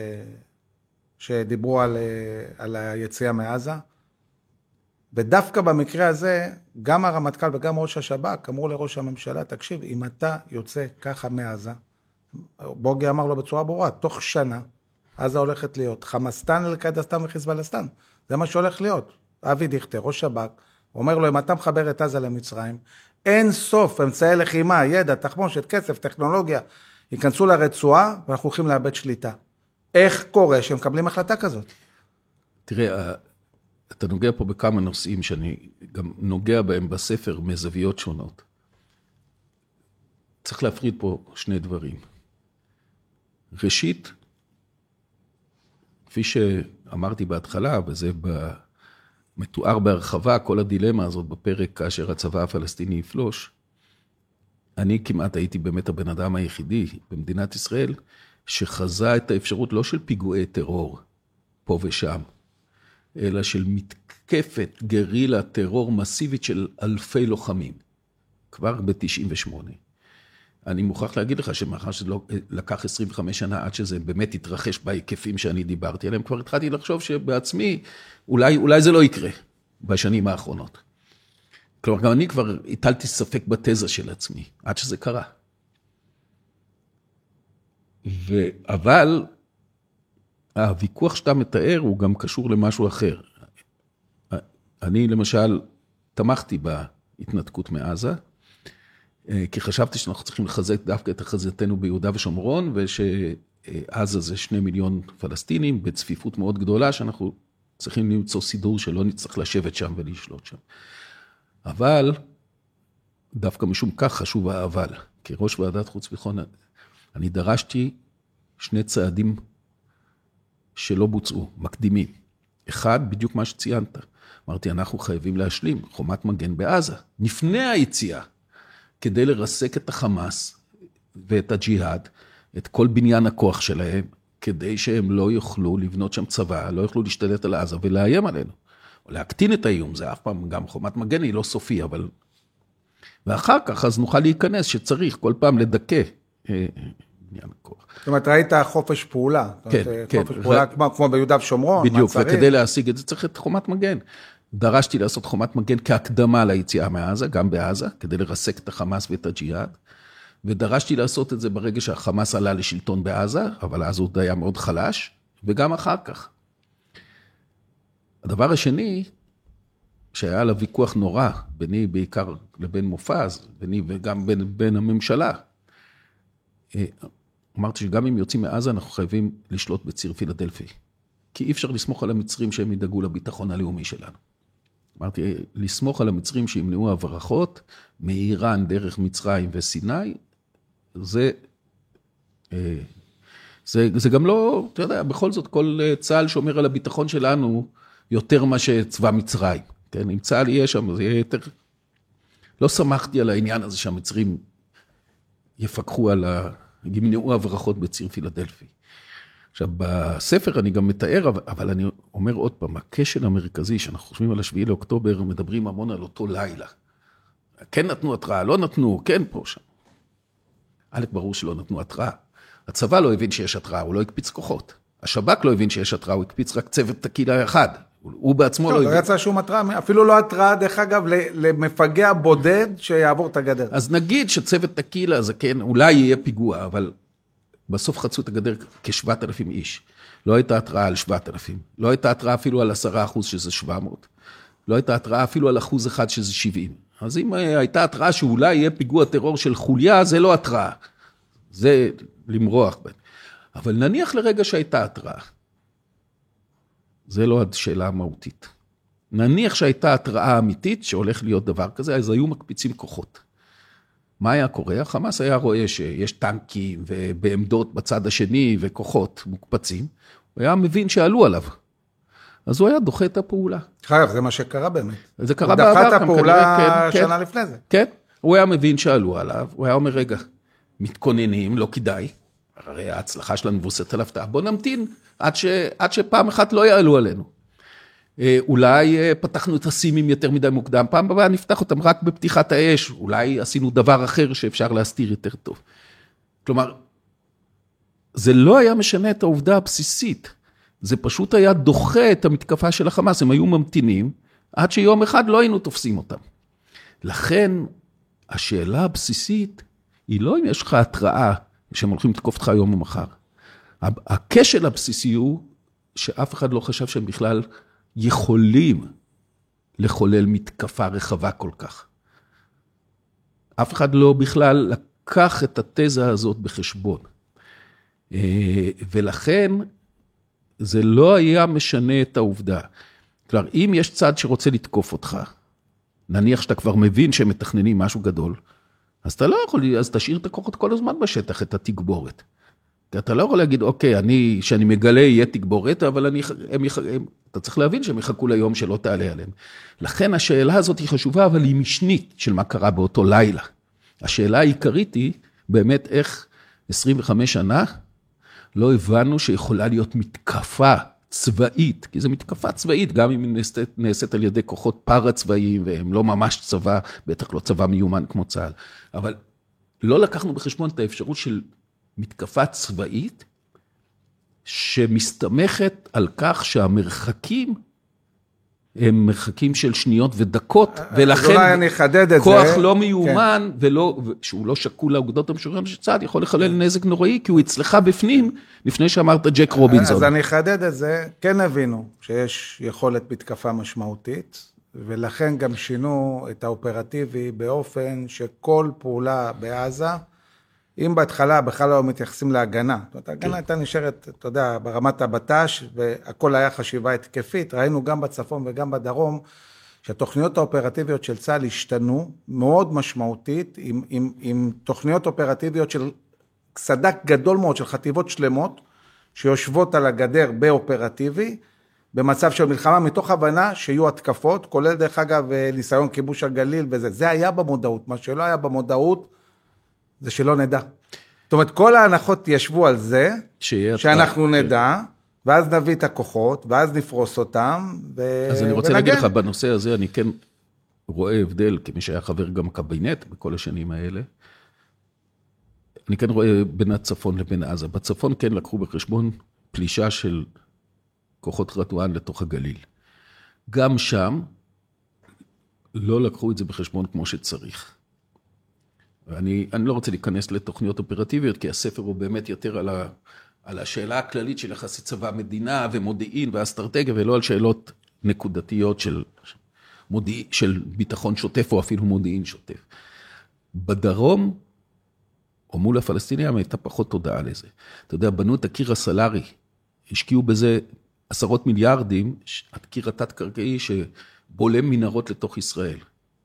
שדיברו על, על היציאה מעזה, ודווקא במקרה הזה, גם הרמטכ"ל וגם ראש השב"כ אמרו לראש הממשלה, תקשיב, אם אתה יוצא ככה מעזה, בוגי אמר לו בצורה ברורה, תוך שנה, עזה הולכת להיות חמאסטן אל-קאעידסטן וחיזבאללסטן, זה מה שהולך להיות. אבי דיכטר, ראש שב"כ, אומר לו, אם אתה מחבר את עזה למצרים, אין סוף אמצעי לחימה, ידע, תחמושת, כסף, טכנולוגיה, ייכנסו לרצועה, ואנחנו הולכים לאבד שליטה. איך קורה שהם מקבלים החלטה כזאת? תראה, אתה נוגע פה בכמה נושאים שאני גם נוגע בהם בספר מזוויות שונות. צריך להפריד פה שני דברים. ראשית, כפי שאמרתי בהתחלה, וזה מתואר בהרחבה, כל הדילמה הזאת בפרק כאשר הצבא הפלסטיני יפלוש, אני כמעט הייתי באמת הבן אדם היחידי במדינת ישראל, שחזה את האפשרות לא של פיגועי טרור פה ושם, אלא של מתקפת גרילה טרור מסיבית של אלפי לוחמים, כבר ב-תשעים ושמונה. אני מוכרח להגיד לך שמאחר שלא לקח עשרים וחמש שנה עד שזה באמת התרחש בהיקפים שאני דיברתי עליהם, כבר התחלתי לחשוב שבעצמי אולי, אולי זה לא יקרה בשנים האחרונות. כלומר, גם אני כבר הטלתי ספק בתזה של עצמי, עד שזה קרה. ו... אבל הוויכוח שאתה מתאר הוא גם קשור למשהו אחר. אני למשל תמכתי בהתנתקות מעזה, כי חשבתי שאנחנו צריכים לחזק דווקא את החזיתנו ביהודה ושומרון, ושעזה זה שני מיליון פלסטינים בצפיפות מאוד גדולה, שאנחנו צריכים למצוא סידור שלא נצטרך לשבת שם ולשלוט שם. אבל דווקא משום כך חשוב האבל. כראש ועדת חוץ וביטחון, אני דרשתי שני צעדים שלא בוצעו, מקדימים. אחד, בדיוק מה שציינת. אמרתי, אנחנו חייבים להשלים חומת מגן בעזה, לפני היציאה, כדי לרסק את החמאס ואת הג'יהאד, את כל בניין הכוח שלהם, כדי שהם לא יוכלו לבנות שם צבא, לא יוכלו להשתלט על עזה ולאיים עלינו. או להקטין את האיום, זה אף פעם, גם חומת מגן היא לא סופי, אבל... ואחר כך אז נוכל להיכנס שצריך כל פעם לדכא בניין הכוח. זאת אומרת, ראית חופש פעולה. כן, כן. חופש פעולה כמו ביהודה ושומרון. בדיוק, וכדי להשיג את זה צריך את חומת מגן. דרשתי לעשות חומת מגן כהקדמה ליציאה מעזה, גם בעזה, כדי לרסק את החמאס ואת הג'יהאד, ודרשתי לעשות את זה ברגע שהחמאס עלה לשלטון בעזה, אבל אז הוא היה מאוד חלש, וגם אחר כך. הדבר השני, שהיה לה ויכוח נורא, ביני בעיקר לבין מופז, ביני וגם בין, בין הממשלה, אמרתי שגם אם יוצאים מעזה, אנחנו חייבים לשלוט בציר פילדלפי, כי אי אפשר לסמוך על המצרים שהם ידאגו לביטחון הלאומי שלנו. אמרתי, לסמוך על המצרים שימנעו הברחות, מאיראן דרך מצרים וסיני, זה, זה, זה גם לא, אתה יודע, בכל זאת כל צה"ל שומר על הביטחון שלנו, יותר מה שצבא מצרים. כן, אם צה"ל יהיה שם, זה יהיה יותר... לא שמחתי על העניין הזה שהמצרים יפקחו על ה... ימנעו הברחות בציר פילדלפי. עכשיו, בספר אני גם מתאר, אבל אני אומר עוד פעם, הכשל המרכזי, שאנחנו חושבים על השביעי לאוקטובר, מדברים המון על אותו לילה. כן נתנו התראה, לא נתנו, כן פה, שם. א', ברור שלא נתנו התראה. הצבא לא הבין שיש התראה, הוא לא הקפיץ כוחות. השב"כ לא הבין שיש התראה, הוא הקפיץ רק צוות תקילה אחד. הוא בעצמו לא הבין. לא יצא שום התראה, אפילו לא התראה, דרך אגב, למפגע בודד שיעבור את הגדר. אז נגיד שצוות תקילה זה כן, אולי יהיה פיגוע, אבל בסוף חצו את הגדר כשבעת אלפים איש. לא הייתה התראה על שבעת אלפים. לא הייתה התראה אפילו על עשרה אחוז שזה שבע מאות. לא הייתה התראה אפילו על אחוז אחד שזה שבעים. אז אם הייתה התראה שאולי יהיה פיגוע טרור של חוליה, זה לא התראה. זה למרוח. אבל נניח לרגע שהייתה התראה. זה לא השאלה המהותית. נניח שהייתה התראה אמיתית שהולך להיות דבר כזה, אז היו מקפיצים כוחות. מה היה קורה? החמאס היה רואה שיש טנקים ובעמדות בצד השני וכוחות מוקפצים, הוא היה מבין שעלו עליו. אז הוא היה דוחה את הפעולה. חייב, זה מה שקרה באמת. זה קרה בעבר. הוא דחה את הפעולה כן, שנה כן, לפני זה. כן, הוא היה מבין שעלו עליו, הוא היה אומר, רגע, מתכוננים, לא כדאי, הרי ההצלחה שלנו מבוססת על הפתעה, בוא נמתין עד, ש, עד שפעם אחת לא יעלו עלינו. אולי פתחנו את הסימים יותר מדי מוקדם, פעם הבאה נפתח אותם רק בפתיחת האש, אולי עשינו דבר אחר שאפשר להסתיר יותר טוב. כלומר, זה לא היה משנה את העובדה הבסיסית, זה פשוט היה דוחה את המתקפה של החמאס, הם היו ממתינים, עד שיום אחד לא היינו תופסים אותם. לכן, השאלה הבסיסית, היא לא אם יש לך התראה, שהם הולכים לתקוף אותך היום או מחר. הכשל הבסיסי הוא, שאף אחד לא חשב שהם בכלל יכולים לחולל מתקפה רחבה כל כך. אף אחד לא בכלל לקח את התזה הזאת בחשבון. ולכן, זה לא היה משנה את העובדה. כלומר, אם יש צד שרוצה לתקוף אותך, נניח שאתה כבר מבין שהם מתכננים משהו גדול, אז אתה לא יכול, אז תשאיר את הכוחות כל הזמן בשטח, את התגבורת. כי אתה לא יכול להגיד, אוקיי, אני, שאני מגלה יהיה תגבורת, אבל אני, הם, הם, אתה צריך להבין שהם יחכו ליום שלא תעלה עליהם. לכן השאלה הזאת היא חשובה, אבל היא משנית של מה קרה באותו לילה. השאלה העיקרית היא, באמת איך עשרים וחמש שנה, לא הבנו שיכולה להיות מתקפה צבאית, כי זו מתקפה צבאית, גם אם היא נעשית, נעשית על ידי כוחות פארה-צבאיים, והם לא ממש צבא, בטח לא צבא מיומן כמו צה"ל, אבל לא לקחנו בחשבון את האפשרות של מתקפה צבאית, שמסתמכת על כך שהמרחקים, הם מרחקים של שניות ודקות, ולכן כוח לא מיומן, ולא, שהוא לא שקול לאוגדות המשוריינות של צה"ל, יכול לחולל נזק נוראי, כי הוא אצלך בפנים, לפני שאמרת ג'ק רובינזון. אז אני אחדד את זה, כן הבינו שיש יכולת מתקפה משמעותית, ולכן גם שינו את האופרטיבי באופן שכל פעולה בעזה, אם בהתחלה בכלל לא מתייחסים להגנה, זאת אומרת, ההגנה הייתה נשארת, אתה יודע, ברמת הבט"ש, והכל היה חשיבה התקפית, ראינו גם בצפון וגם בדרום, שהתוכניות האופרטיביות של צה"ל השתנו מאוד משמעותית, עם, עם, עם תוכניות אופרטיביות של סדק גדול מאוד, של חטיבות שלמות, שיושבות על הגדר באופרטיבי, במצב של מלחמה, מתוך הבנה שיהיו התקפות, כולל דרך אגב ניסיון כיבוש הגליל וזה, זה היה במודעות, מה שלא היה במודעות, זה שלא נדע. זאת אומרת, כל ההנחות ישבו על זה, שאנחנו נדע, ואז נביא את הכוחות, ואז נפרוס אותם, ו... אז אני רוצה להגיד לך, בנושא הזה אני כן רואה הבדל, כמי שהיה חבר גם קבינט בכל השנים האלה, אני כן רואה בין הצפון לבין עזה. בצפון כן לקחו בחשבון פלישה של כוחות רטואן לתוך הגליל. גם שם לא לקחו את זה בחשבון כמו שצריך. אני, אני לא רוצה להיכנס לתוכניות אופרטיביות, כי הספר הוא באמת יותר על, ה, על השאלה הכללית של יחסי צבא מדינה ומודיעין ואסטרטגיה, ולא על שאלות נקודתיות של, מודיע, של ביטחון שוטף או אפילו מודיעין שוטף. בדרום, או מול הפלסטינים, הייתה פחות תודעה לזה. אתה יודע, בנו את הקיר הסלארי, השקיעו בזה עשרות מיליארדים, הקיר התת-קרקעי שבולם מנהרות לתוך ישראל.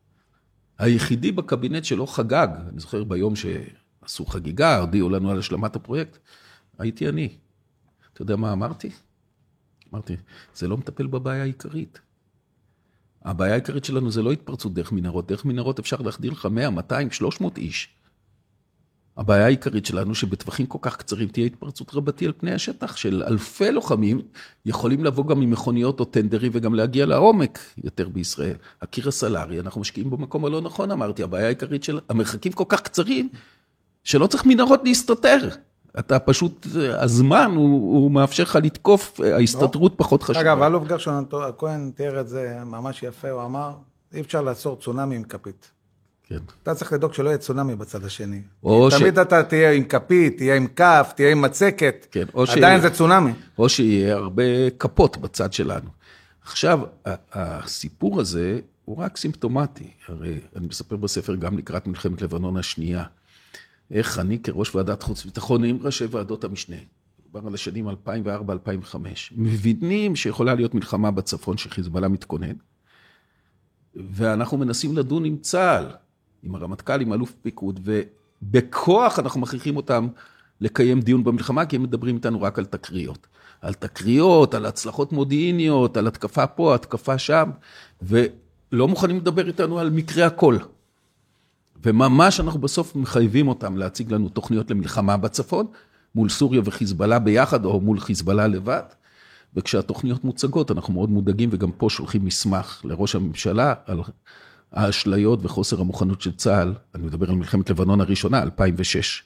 היחידי בקבינט שלא חגג, אני זוכר ביום שעשו חגיגה, הודיעו לנו על השלמת הפרויקט, הייתי אני. אתה יודע מה אמרתי? אמרתי, זה לא מטפל בבעיה העיקרית. הבעיה העיקרית שלנו זה לא התפרצות דרך מנהרות, דרך מנהרות אפשר להחדיר לך מאה, מאתיים, שלוש מאות איש. הבעיה העיקרית שלנו שבטווחים כל כך קצרים תהיה התפרצות רבתי על פני השטח של אלפי לוחמים, יכולים לבוא גם ממכוניות או טנדרים וגם להגיע לעומק יותר בישראל. הקיר הסלארי, אנחנו משקיעים במקום הלא נכון, אמרתי, הבעיה העיקרית של המרחקים כל כך קצרים, שלא צריך מנהרות להסתתר. אתה פשוט, הזמן הוא, הוא מאפשר לך לתקוף, ההסתתרות פחות חשובה. אגב, אלוף גרשון הכהן תיאר את זה ממש יפה, הוא אמר, אי אפשר לעצור צונאמי עם כפית. כן. אתה צריך לדאוג שלא יהיה צונאמי בצד השני. ש... תמיד אתה תהיה עם כפית, תהיה עם כף, תהיה עם מצקת, כן, עדיין ש... זה צונאמי. או שיהיה הרבה כפות בצד שלנו. עכשיו, הסיפור הזה הוא רק סימפטומטי. הרי אני מספר בספר גם לקראת מלחמת לבנון השנייה, איך אני כראש ועדת חוץ וביטחון עם ראשי ועדות המשנה, כבר על השנים אלפיים וארבע עד אלפיים וחמש, מבינים שיכולה להיות מלחמה בצפון שחיזבאללה מתכונן, ואנחנו מנסים לדון עם צה"ל, עם הרמטכ"ל, עם אלוף פיקוד, ובכוח אנחנו מכריחים אותם לקיים דיון במלחמה, כי הם מדברים איתנו רק על תקריות. על תקריות, על הצלחות מודיעיניות, על התקפה פה, התקפה שם, ולא מוכנים לדבר איתנו על מקרה הכל. וממש אנחנו בסוף מחייבים אותם להציג לנו תוכניות למלחמה בצפון, מול סוריה וחיזבאללה ביחד, או מול חיזבאללה לבד, וכשהתוכניות מוצגות, אנחנו מאוד מודאגים, וגם פה שולחים מסמך לראש הממשלה, על האשליות וחוסר המוכנות של צה"ל, אני מדבר על מלחמת לבנון הראשונה, אלפיים ושש.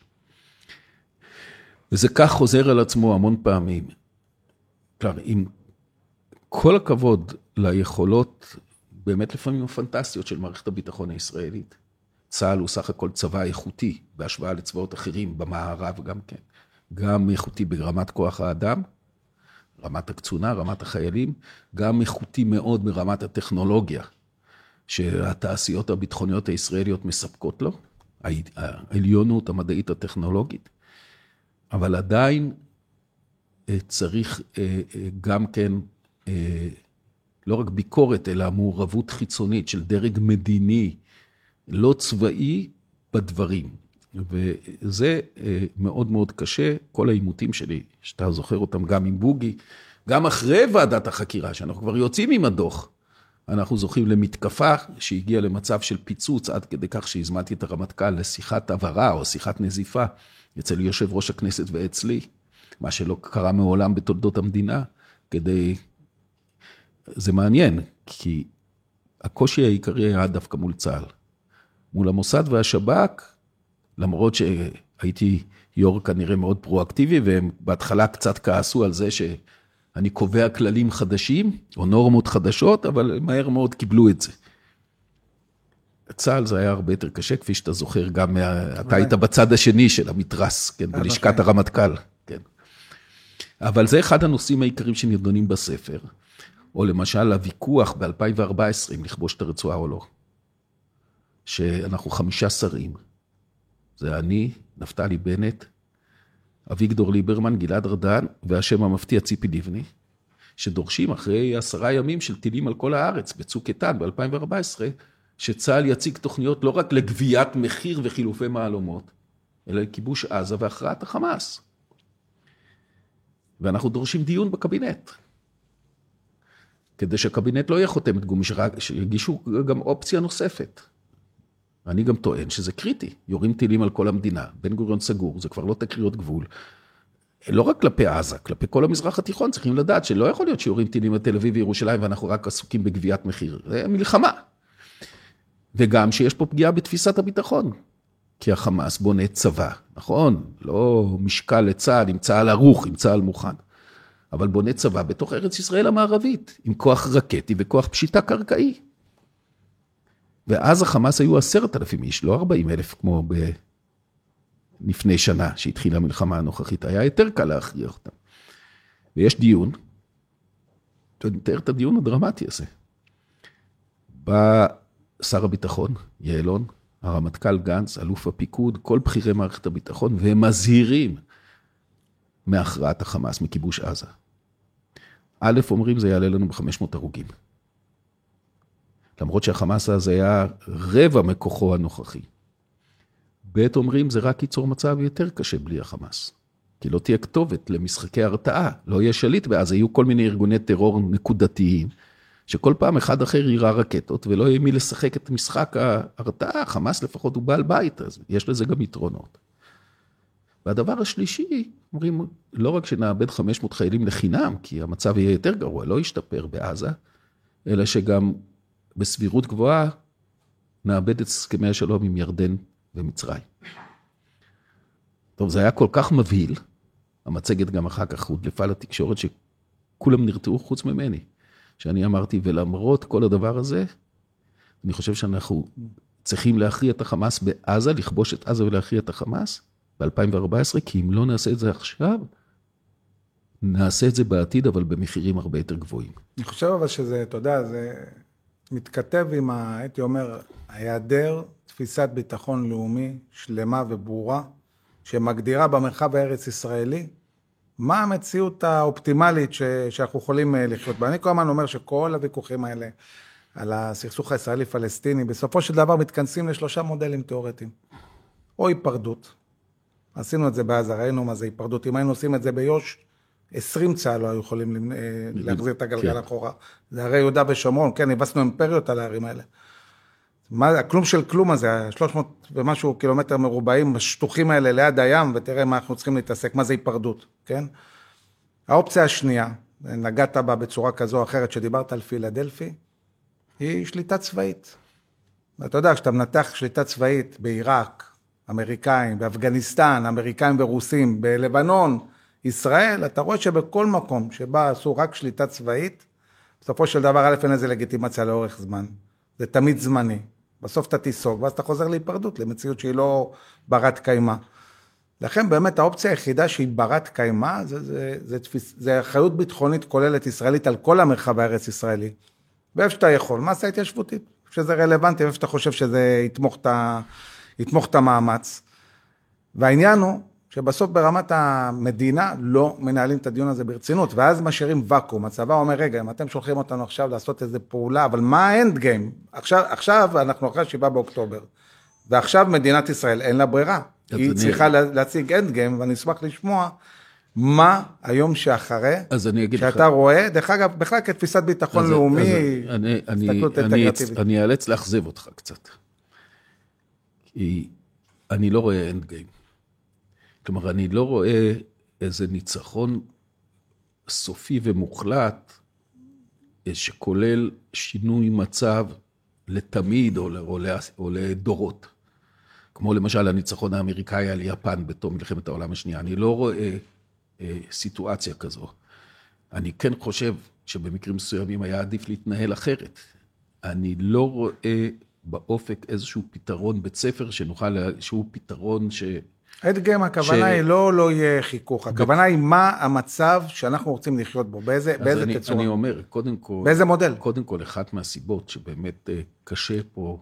וזה כך חוזר על עצמו המון פעמים. כלומר, עם כל הכבוד ליכולות, באמת לפעמים הפנטסטיות של מערכת הביטחון הישראלית, צה"ל הוא סך הכל צבא איכותי, בהשוואה לצבאות אחרים, במערב גם כן. גם איכותי ברמת כוח האדם, רמת הקצונה, רמת החיילים, גם איכותי מאוד ברמת הטכנולוגיה, שהתעשיות הביטחוניות הישראליות מספקות לו, העליונות המדעית הטכנולוגית, אבל עדיין צריך גם כן, לא רק ביקורת, אלא מעורבות חיצונית של דרג מדיני, לא צבאי בדברים. וזה מאוד מאוד קשה, כל האימותים שלי, שאתה זוכר אותם גם עם בוגי, גם אחרי ועדת החקירה, שאנחנו כבר יוצאים עם הדוח, אנחנו זוכים למתקפה שהגיעה למצב של פיצוץ, עד כדי כך שהזמנתי את הרמטכ"ל לשיחת עברה או שיחת נזיפה, אצל יושב ראש הכנסת ואצלי, מה שלא קרה מעולם בתולדות המדינה, כדי... זה מעניין, כי הקושי העיקרי היה דווקא מול צה"ל. מול המוסד והשב"כ, למרות שהייתי יו"ר כנראה מאוד פרואקטיבי, והם בהתחלה קצת כעסו על זה שאני קובע כללים חדשים, או נורמות חדשות, אבל מהר מאוד קיבלו את זה. צה"ל זה היה הרבה יותר קשה, כפי שאתה זוכר, גם אתה היית בצד השני של המתרס, כן, בלשכת הרמטכ"ל, כן. אבל זה אחד הנושאים העיקריים שנדונים בספר, או למשל הוויכוח ב-אלפיים וארבע עשרה, אם לכבוש את הרצועה או לא. שאנחנו חמישה שרים, זה אני, נפתלי בנט, אביגדור ליברמן, גלעד ארדן, והשם המפתיע ציפי לבני, שדורשים אחרי עשרה ימים של טילים על כל הארץ, בצוק איתן ב-אלפיים וארבע עשרה, שצה"ל יציג תוכניות לא רק לגביית מחיר וחילופי מעלומות, אלא לכיבוש עזה והכרעת החמאס. ואנחנו דורשים דיון בקבינט. כדי שהקבינט לא יהיה חותמת גומי, שיגישו גם אופציה נוספת. אני גם טוען שזה קריטי, יורים טילים על כל המדינה, בן גוריון סגור, זה כבר לא תקריות גבול, לא רק כלפי עזה, כלפי כל המזרח התיכון, צריכים לדעת שלא יכול להיות שיורים טילים על תל אביב וירושלים, ואנחנו רק עסוקים בגביית מחיר, זה מלחמה. וגם שיש פה פגיעה בתפיסת הביטחון, כי החמאס בונה צבא, נכון? לא משקל לצה"ל, עם צה"ל ערוך, עם צה"ל מוכן, אבל בונה צבא בתוך ארץ ישראל המערבית, עם כוח רקטי וכוח פשיטה קרקעי. ואז החמאס היו עשרת אלפים איש, לא ארבעים אלף כמו ב... לפני שנה שהתחילה המלחמה הנוכחית, היה יותר קל להכריח אותם. ויש דיון, אני מתאר את הדיון הדרמטי הזה. בא שר הביטחון, יעלון, הרמטכ"ל גנץ, אלוף הפיקוד, כל בכירי מערכת הביטחון, והם מזהירים מהכרעת החמאס, מכיבוש עזה. א', אומרים, זה יעלה לנו ב-חמש מאות הרוגים. למרות שהחמאס הזה היה רבע מכוחו הנוכחי. ב', אומרים, זה רק ייצור מצב יותר קשה בלי החמאס. כי לא תהיה כתובת למשחקי הרתעה, לא יהיה שליט, ואז היו כל מיני ארגוני טרור נקודתיים, שכל פעם אחד אחר יירה רקטות, ולא יהיה מי לשחק את משחק ההרתעה, חמאס לפחות הוא בעל בית, אז יש לזה גם יתרונות. והדבר השלישי, אומרים, לא רק שנאבד חמש מאות חיילים לחינם, כי המצב יהיה יותר גרוע, לא ישתפר בעזה, אלא שגם בסבירות גבוהה, נאבד את הסכמי השלום עם ירדן ומצרים. טוב, זה היה כל כך מבהיל, המצגת גם אחר כך הודלפה לתקשורת, שכולם נרתעו חוץ ממני, שאני אמרתי, ולמרות כל הדבר הזה, אני חושב שאנחנו צריכים להכריע את החמאס בעזה, לכבוש את עזה ולהכריע את החמאס, ב-אלפיים וארבע עשרה, כי אם לא נעשה את זה עכשיו, נעשה את זה בעתיד, אבל במחירים הרבה יותר גבוהים. אני חושב אבל שזה, אתה יודע, זה מתכתב עם, ה, הייתי אומר, היעדר תפיסת ביטחון לאומי שלמה וברורה, שמגדירה במרחב הארץ ישראלי, מה המציאות האופטימלית ש, שאנחנו יכולים לחיות בה. אני כל הזמן אומר שכל הוויכוחים האלה, על הסכסוך הישראלי-פלסטיני, בסופו של דבר מתכנסים לשלושה מודלים תיאורטיים. או היפרדות. עשינו את זה בעזה, ראינו מה זה היפרדות. אם היינו עושים את זה ביוש, עשרים צהל לא היו יכולים להחזיר את הגלגל אחורה. זה הרי יהודה ושומרון, כן, הבסנו אימפריות על הערים האלה. מה, הכלום של כלום הזה, שלוש מאות ומשהו קילומטר מרובעים, השטוחים האלה ליד הים, ותראה מה אנחנו צריכים להתעסק, מה זה היפרדות, כן? האופציה השנייה, נגעת בה בצורה כזו או אחרת, שדיברת על פילדלפי, היא שליטה צבאית. ואתה יודע, כשאתה מנתח שליטה צבאית בעיראק, אמריקאים, באפגניסטן, אמריקאים ורוסים, בלבנון, ישראל, אתה רואה שבכל מקום שבה עשו רק שליטה צבאית, בסופו של דבר, א' אין איזה לגיטימציה לאורך זמן. זה תמיד זמני. בסוף אתה תיסוג, ואז אתה חוזר להיפרדות, למציאות שהיא לא ברת קיימה. לכן באמת האופציה היחידה שהיא ברת קיימה, זה, זה, זה, זה, זה אחריות ביטחונית כוללת ישראלית על כל המרחב הארץ ישראלי. ואיפה שאתה יכול, מסה התיישבותית, שזה רלוונטי, ואיפה שאתה חושב שזה יתמוך את, יתמוך את המאמץ. והעניין הוא, שבסוף ברמת המדינה לא מנהלים את הדיון הזה ברצינות, ואז משאירים וקום. הצבא אומר, רגע, אם אתם שולחים אותנו עכשיו לעשות איזו פעולה, אבל מה האנד גיים? עכשיו, עכשיו אנחנו אחרי שבעה באוקטובר, ועכשיו מדינת ישראל אין לה ברירה. היא אני... צריכה להציג אנד גיים, ואני אשמח לשמוע מה היום שאחרי, שאתה לך... רואה, דרך אגב, בכלל כתפיסת ביטחון אז, לאומי, אז אני, אני, אני, אני אאלץ להחזב אותך קצת. כי אני לא רואה אנד גיים. כלומר, אני לא רואה איזה ניצחון סופי ומוחלט, שכולל שינוי מצב לתמיד או, או, או לדורות. כמו למשל הניצחון האמריקאי על יפן בתום מלחמת העולם השנייה. אני לא רואה אה, סיטואציה כזו. אני כן חושב שבמקרים מסוימים היה עדיף להתנהל אחרת. אני לא רואה באופק איזשהו פתרון בית ספר שנוכל, שהוא פתרון ש... אדגם, הכוונה היא לא לא יהיה חיכוך, הכוונה היא מה המצב שאנחנו רוצים לחיות בו, באיזה תצורה. אני אומר, קודם כל, באיזה מודל? קודם כל, אחת מהסיבות שבאמת קשה פה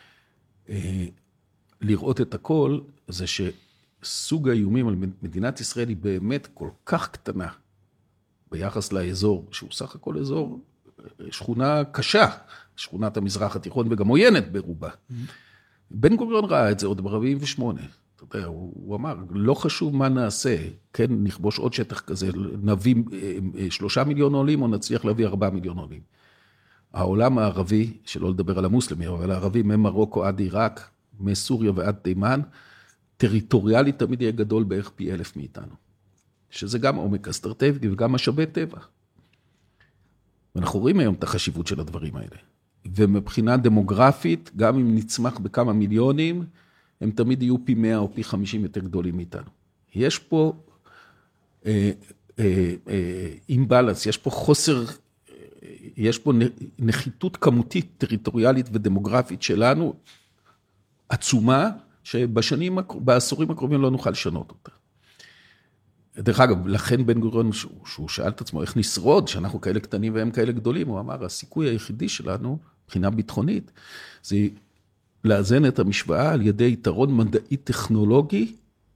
לראות את הכל, זה שסוג האיומים על מדינת ישראל היא באמת כל כך קטנה, ביחס לאזור, שהוא סך הכל אזור, שכונה קשה, שכונת המזרח התיכון, וגם עוינת ברובה. בן גוריון ראה את זה עוד ב-ארבעים ושמונה. אתה יודע, הוא, הוא אמר, לא חשוב מה נעשה, כן, נכבוש עוד שטח כזה, נביא שלושה מיליון עולים, או נצליח להביא ארבעה מיליון עולים. העולם הערבי, שלא לדבר על המוסלמי, אבל הערבי ממרוקו עד עיראק, מסוריה ועד תימן, טריטוריאלי תמיד יהיה גדול בערך פי אלף מאיתנו. שזה גם עומק אסטרטגי וגם משאבי טבע. ואנחנו רואים היום את החשיבות של הדברים האלה. ומבחינה דמוגרפית, גם אם נצמח בכמה מיליונים, הם תמיד יהיו פי מאה או פי חמישים יותר גדולים מאיתנו. יש פה אה, אה, אה, אימבלנס, יש פה חוסר, יש פה נחיתות כמותית, טריטוריאלית ודמוגרפית שלנו, עצומה, שבשנים, בעשורים הקרובים לא נוכל לשנות אותה. דרך אגב, לכן בן גוריון, שהוא, שהוא שאל את עצמו, איך נשרוד, שאנחנו כאלה קטנים והם כאלה גדולים, הוא אמר, הסיכוי היחידי שלנו, מבחינה ביטחונית, זה לאזן את המשוואה על ידי יתרון מדעי טכנולוגי,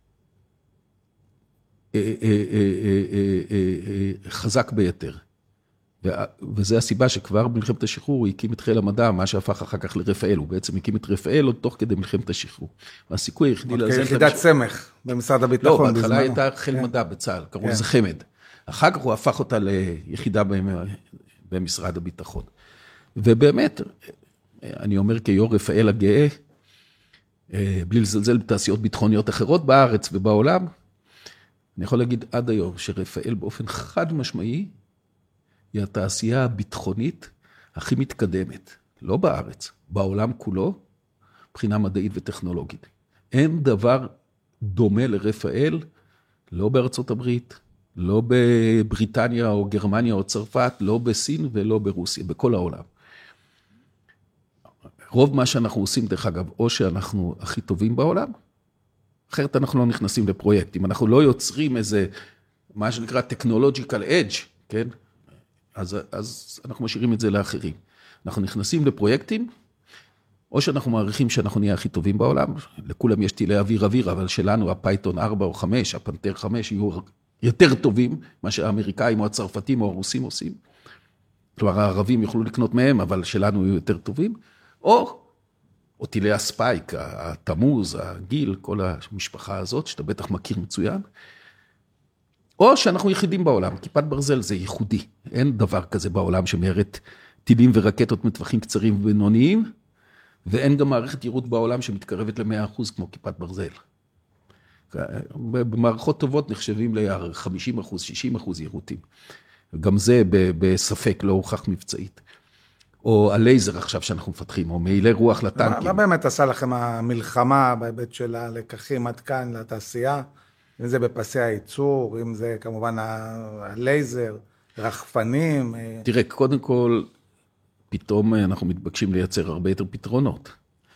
חזק ביותר. וזה הסיבה שכבר במלחמת השחרור הוא הקים את חיל המדע, מה שהפך אחר כך לרפאל, הוא בעצם הקים את רפאל עוד תוך כדי מלחמת השחרור. והסיכוי היחידי לאזן... יחידת סמך במשרד הביטחון. לא, בהתחלה הייתה חיל מדע בצה"ל, קראו לזה חמד. אחר כך הוא הפך אותה ליחידה במשרד הביטחון. ובאמת, אני אומר כיו"ר רפאל הגאה, בלי לזלזל בתעשיות ביטחוניות אחרות בארץ ובעולם, אני יכול להגיד עד היום שרפאל באופן חד משמעי, היא התעשייה הביטחונית הכי מתקדמת, לא בארץ, בעולם כולו, מבחינה מדעית וטכנולוגית. אין דבר דומה לרפאל, לא בארצות הברית, לא בבריטניה או גרמניה או צרפת, לא בסין ולא ברוסיה, בכל העולם. רוב מה שאנחנו עושים, דרך אגב, או שאנחנו הכי טובים בעולם, אחרת אנחנו לא נכנסים לפרויקטים. אנחנו לא יוצרים איזה, מה שנקרא technological edge, כן? אז, אז אנחנו משאירים את זה לאחרים. אנחנו נכנסים לפרויקטים, או שאנחנו מעריכים שאנחנו נהיה הכי טובים בעולם, לכולם יש טילי אוויר אוויר, אבל שלנו הפייתון ארבע או חמש, הפנתר חמש, יהיו יותר טובים, מה שהאמריקאים או הצרפתים או הרוסים עושים. כלומר, הערבים יוכלו לקנות מהם, אבל שלנו יהיו יותר טובים. או, או טילי הספייק, התמוז, הגיל, כל המשפחה הזאת, שאתה בטח מכיר מצוין. או שאנחנו יחידים בעולם, כיפת ברזל זה ייחודי. אין דבר כזה בעולם שמיירט טילים ורקטות מטווחים קצרים ובינוניים, ואין גם מערכת יירוט בעולם שמתקרבת ל-מאה אחוז כמו כיפת ברזל. במערכות טובות נחשבים ל-חמישים אחוז, שישים אחוז יירוטים. גם זה בספק לא הוכח מבצעית. או הלייזר עכשיו שאנחנו מפתחים, או מעילי רוח לטנקים. מה באמת עשה לכם המלחמה בהיבט של הלקחים עד כאן לתעשייה? אם זה בפסי הייצור, אם זה כמובן הלייזר, רחפנים. תראה, קודם כל, פתאום אנחנו מתבקשים לייצר הרבה יותר פתרונות.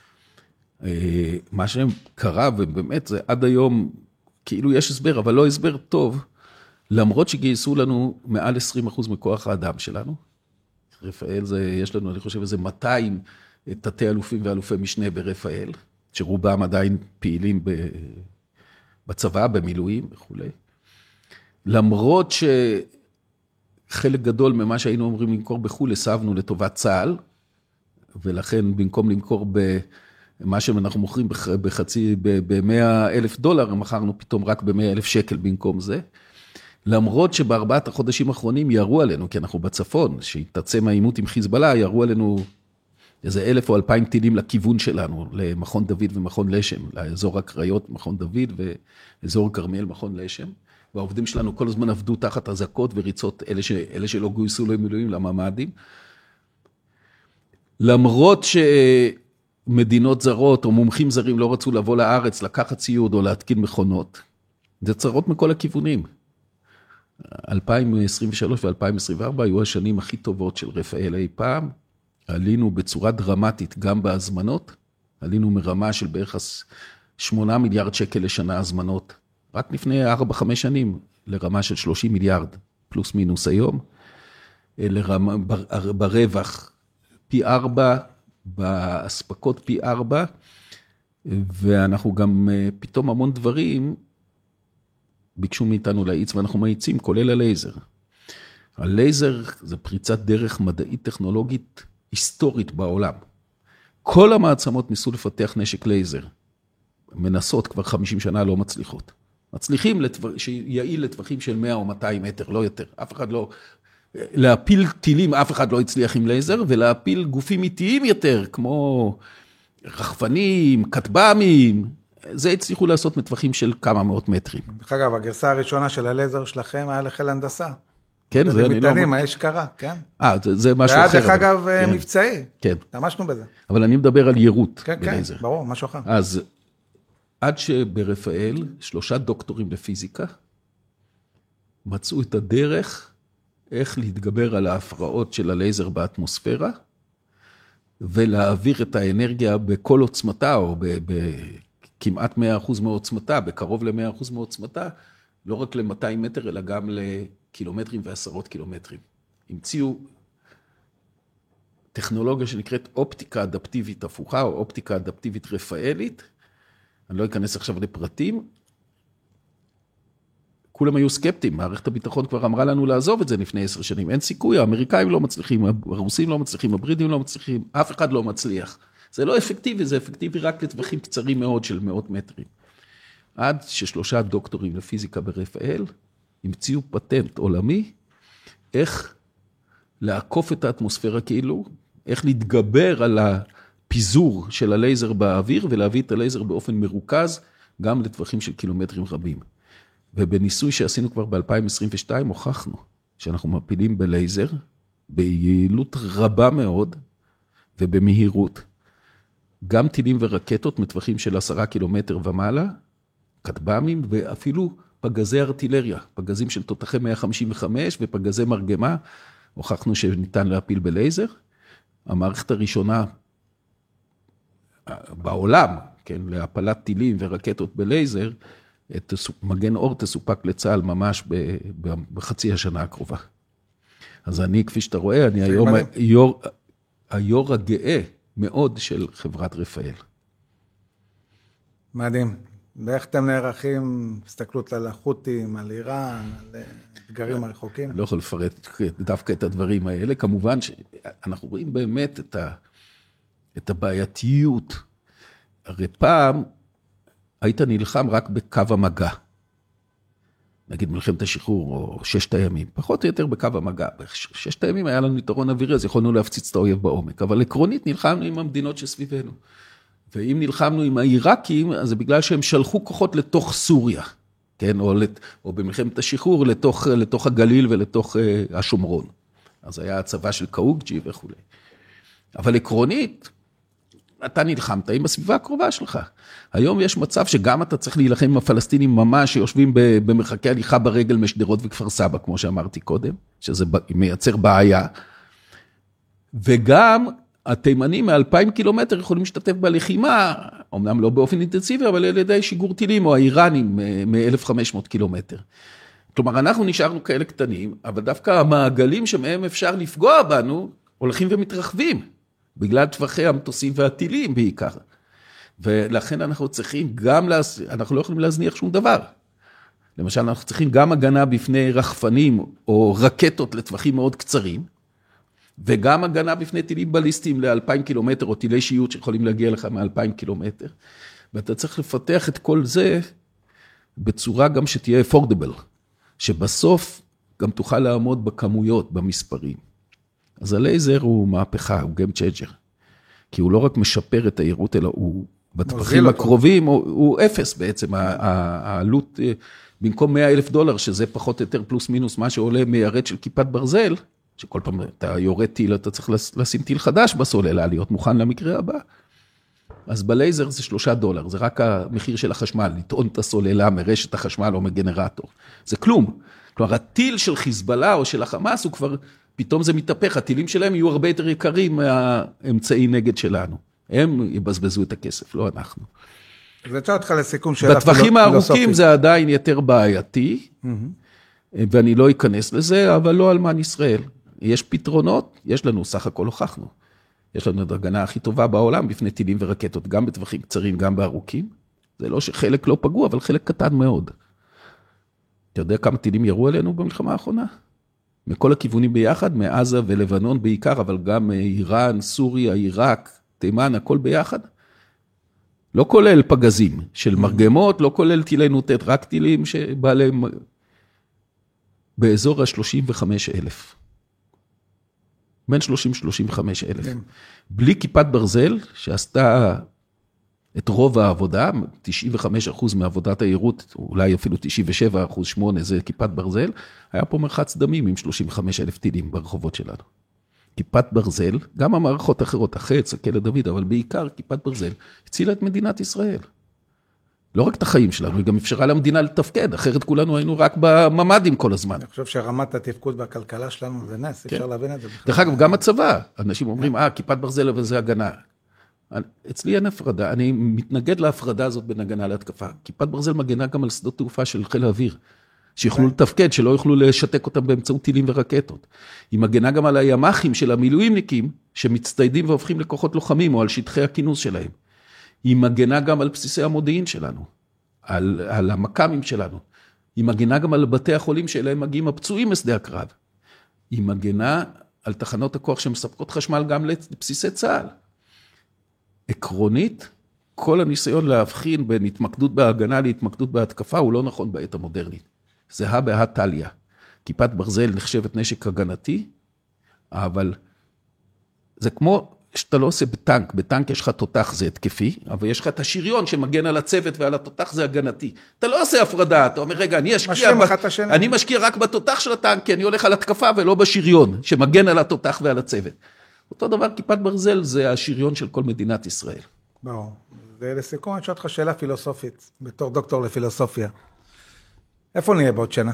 מה שקרה, ובאמת זה עד היום, כאילו יש הסבר, אבל לא הסבר טוב, למרות שגייסו לנו מעל עשרים אחוז מכוח האדם שלנו. רפאל זה, יש לנו, אני חושב, איזה מאתיים תתי אלופים ואלופי משנה ברפאל, שרובם עדיין פעילים בצבא, במילואים וכו'. למרות שחלק גדול ממה שהיינו אומרים למכור בחו"ל, הסבנו לטובת צה"ל, ולכן במקום למכור במה שאנחנו מוכרים בחצי, ב-מאה אלף דולר, מכרנו פתאום רק ב-מאה אלף שקל במקום זה. למרות שבארבעת החודשים האחרונים ירו עלינו, כי אנחנו בצפון, שהתעצם העימות עם חיזבאללה, ירו עלינו איזה אלף או אלפיים טילים לכיוון שלנו, למכון דוד ומכון לשם, לאזור הקריות, מכון דוד, ואזור כרמיאל, מכון לשם. והעובדים שלנו כל הזמן עבדו תחת אזעקות וריצות, אלה, ש... אלה שלא גויסו למילואים, לממ"דים. למרות שמדינות זרות או מומחים זרים לא רצו לבוא לארץ, לקחת ציוד או להתקין מכונות, זה צרות מכל הכיוונים. אלפיים עשרים ושלוש ו-אלפיים עשרים וארבע היו השנים הכי טובות של רפאל אי פעם. עלינו בצורה דרמטית גם בהזמנות. עלינו מרמה של בערך שמונה מיליארד שקל לשנה הזמנות. רק לפני ארבע חמש שנים לרמה של שלושים מיליארד פלוס מינוס היום. לרמה, ברווח פי ארבע, בהספקות פי ארבע. ואנחנו גם פתאום המון דברים ביקשו מאיתנו להאיץ, ואנחנו מאיצים, כולל הלייזר. הלייזר זה פריצת דרך מדעית טכנולוגית היסטורית בעולם. כל המעצמות ניסו לפתח נשק לייזר. מנסות כבר חמישים שנה לא מצליחות. מצליחים לטו... שיעיל לטווחים של מאה או מאתיים מטר, לא יותר. אף אחד לא... להפיל טילים, אף אחד לא הצליח עם לייזר, ולהפיל גופים איטיים יותר, כמו רחפנים, כטב"מים, זה הצליחו לעשות מטווחים של כמה מאות מטרים. דרך אגב, הגרסה הראשונה של הלייזר שלכם היה לחיל הנדסה. כן, זה אני לא... מטענים, האש קרה, כן. אה, זה משהו אחר. זה היה דרך אגב מבצעי. כן. דמשנו בזה. אבל אני מדבר על יירוט בלייזר. כן, כן, ברור, משהו אחר. אז עד שברפאל, שלושה דוקטורים לפיזיקה, מצאו את הדרך איך להתגבר על ההפרעות של הלייזר באטמוספירה, ולהעביר את האנרגיה בכל עוצמתה, או בכמעט מאה אחוז מעוצמתה, בקרוב ל-מאה אחוז מעוצמתה, לא רק ל-מאתיים מטר, אלא גם לקילומטרים ועשרות קילומטרים. המציאו טכנולוגיה שנקראת אופטיקה אדפטיבית הפוכה, או אופטיקה אדפטיבית רפאלית. אני לא אכנס עכשיו לפרטים. כולם היו סקפטיים, מערכת הביטחון כבר אמרה לנו לעזוב את זה לפני עשר שנים. אין סיכוי, האמריקאים לא מצליחים, הרוסים לא מצליחים, הבריטים לא מצליחים, אף אחד לא מצליח. זה לא אפקטיבי, זה אפקטיבי רק לטווחים קצרים מאוד של מאות מטרים. עד ששלושה דוקטורים לפיזיקה ברפאל המציאו פטנט עולמי, איך לעקוף את האטמוספירה כאילו, איך להתגבר על הפיזור של הלייזר באוויר, ולהביא את הלייזר באופן מרוכז, גם לטווחים של קילומטרים רבים. ובניסוי שעשינו כבר ב-אלפיים עשרים ושתיים, הוכחנו שאנחנו מפילים בלייזר, ביעילות רבה מאוד, ובמהירות, גם טילים ורקטות מטווחים של עשרה קילומטר ומעלה, כטב"מים, ואפילו פגזי ארטילריה, פגזים של תותחי מאה חמישים וחמש ופגזי מרגמה, הוכחנו שניתן להפיל בלייזר. המערכת הראשונה בעולם, כן, להפלת טילים ורקטות בלייזר, את מגן אור תסופק לצה"ל ממש בחצי השנה הקרובה. אז אני, כפי שאתה רואה, אני היום היור, היור הגאה מאוד של חברת רפאל. מדהים. ואיך אתם נערכים, הסתכלות על החות'ים, על איראן, על אתגרים הרחוקים? לא יכול לפרט דווקא את הדברים האלה. כמובן שאנחנו רואים באמת את, ה, את הבעייתיות. הרי פעם היית נלחם רק בקו המגע. נגיד מלחמת השחרור או ששת הימים, פחות או יותר בקו המגע. בששת הימים היה לנו יתרון אווירי, אז יכולנו להפציץ את האויב בעומק. אבל עקרונית נלחמנו עם המדינות שסביבנו. ואם נלחמנו עם העיראקים, אז זה בגלל שהם שלחו כוחות לתוך סוריה, כן? או, לת, או במלחמת השחרור לתוך, לתוך הגליל ולתוך uh, השומרון. אז היה הצבא של קאוג'י וכו'. אבל עקרונית, אתה נלחמת עם הסביבה הקרובה שלך. היום יש מצב שגם אתה צריך להילחם עם הפלסטינים ממש, שיושבים במרחקי הליכה ברגל משדרות וכפר סבא, כמו שאמרתי קודם, שזה מייצר בעיה. וגם התימנים מאלפיים קילומטר יכולים להשתתף בלחימה, אמנם לא באופן אינטנסיבי, אבל על ידי שיגור טילים, או האיראנים מ-אלף וחמש מאות קילומטר. כלומר, אנחנו נשארנו כאלה קטנים, אבל דווקא המעגלים שמהם אפשר לפגוע בנו, הולכים ומתרחבים, בגלל טווחי המטוסים והטילים בעיקר. ולכן אנחנו צריכים גם, להז... אנחנו לא יכולים להזניח שום דבר. למשל, אנחנו צריכים גם הגנה בפני רחפנים, או רקטות לטווחים מאוד קצרים, וגם הגנה בפני טילים בליסטיים לאלפיים קילומטר, או טילי שיוט שיכולים להגיע לך מאלפיים קילומטר. ואתה צריך לפתח את כל זה בצורה גם שתהיה affordable, שבסוף גם תוכל לעמוד בכמויות, במספרים. אז הלייזר הוא מהפכה, הוא game changer. כי הוא לא רק משפר את העירות, אלא הוא בטווחים הקרובים, הוא, הוא אפס בעצם. העלות, במקום מאה אלף דולר, שזה פחות או יותר פלוס מינוס, מה שעולה מיירד של כיפת ברזל, שכל פעם אתה יורד טיל, אתה צריך לשים טיל חדש בסוללה, להיות מוכן למקרה הבא. אז בלייזר זה שלושה דולר, זה רק המחיר של החשמל, לטעון את הסוללה מרשת החשמל או מגנרטור. זה כלום. כלומר, הטיל של חיזבאללה או של החמאס, הוא כבר, פתאום זה מתהפך, הטילים שלהם יהיו הרבה יותר יקרים מהאמצעי נגד שלנו. הם יבזבזו את הכסף, לא אנחנו. אז אצא אותך לסיכום שאלה פילוסופית. בטווחים הארוכים זה עדיין יותר בעייתי, ואני לא אכנס לזה, אבל לא אלמן ישראל. יש פתרונות, יש לנו, סך הכל הוכחנו. יש לנו את ההגנה הכי טובה בעולם, בפני טילים ורקטות, גם בטווחים קצרים, גם בארוכים. זה לא שחלק לא פגוע, אבל חלק קטן מאוד. אתה יודע כמה טילים ירו עלינו במלחמה האחרונה? מכל הכיוונים ביחד, מעזה ולבנון בעיקר, אבל גם איראן, סוריה, עיראק, תימן, הכל ביחד. לא כולל פגזים של מרגמות, לא כולל טילי נוטט, רק טילים שבעלי... באזור ה-שלושים וחמישה אלף. בין שלושים ל-שלושים וחמישה אלף. בלי כיפת ברזל, שעשתה את רוב העבודה, תשעים וחמישה אחוז מעבודת העירות, אולי אפילו תשעים ושבעה אחוז, שמונה, זה כיפת ברזל, היה פה מרחץ דמים עם שלושים וחמישה אלף טילים ברחובות שלנו. כיפת ברזל, גם המערכות אחרות, החץ, הכלא דוד, אבל בעיקר כיפת ברזל, הצילה את מדינת ישראל. לא רק את החיים שלנו, היא גם אפשרה למדינה לתפקד, אחרת כולנו היינו רק בממדים כל הזמן. אני חושב שרמת התפקוד והכלכלה שלנו זה נס, אפשר להבין את זה. דרך אגב, גם הצבא, אנשים אומרים, אה, כיפת ברזל וזה הגנה. אצלי אין הפרדה, אני מתנגד להפרדה הזאת בין הגנה להתקפה. כיפת ברזל מגנה גם על שדות תעופה של חיל האוויר, שיוכלו לתפקד, שלא יוכלו לשתק אותם באמצעות טילים ורקטות. היא מגנה גם על הימ"חים של המילואימניקים, שמצטיידים והופכים לכוחות לוחמים, או על שטחי הכינוס שלהם. היא מגנה גם על בסיסי המודיעין שלנו, על, על המקמים שלנו. היא מגנה גם על בתי החולים שאליהם מגיעים הפצועים משדה הקרב. היא מגנה על תחנות הכוח שמספקות חשמל גם לבסיסי צה"ל. עקרונית, כל הניסיון להבחין בין התמקדות בהגנה להתמקדות בהתקפה, הוא לא נכון בעת המודרנית. זה הא בהא תליא. כיפת ברזל נחשבת נשק הגנתי, אבל זה כמו שאתה לא עושה בטנק, בטנק יש לך תותח, זה התקפי, אבל יש לך את השריון שמגן על הצוות ועל התותח, זה הגנתי. אתה לא עושה הפרדה, אתה אומר, רגע, אני אשקיע, ב... אני משקיע רק בתותח של הטנק, כי אני הולך על התקפה ולא בשריון, שמגן על התותח ועל הצוות. אותו דבר, כיפת ברזל, זה השריון של כל מדינת ישראל. ברור. ולסיכום, אני שואל אותך שאלה פילוסופית, בתור דוקטור לפילוסופיה. איפה נהיה בעוד שנה?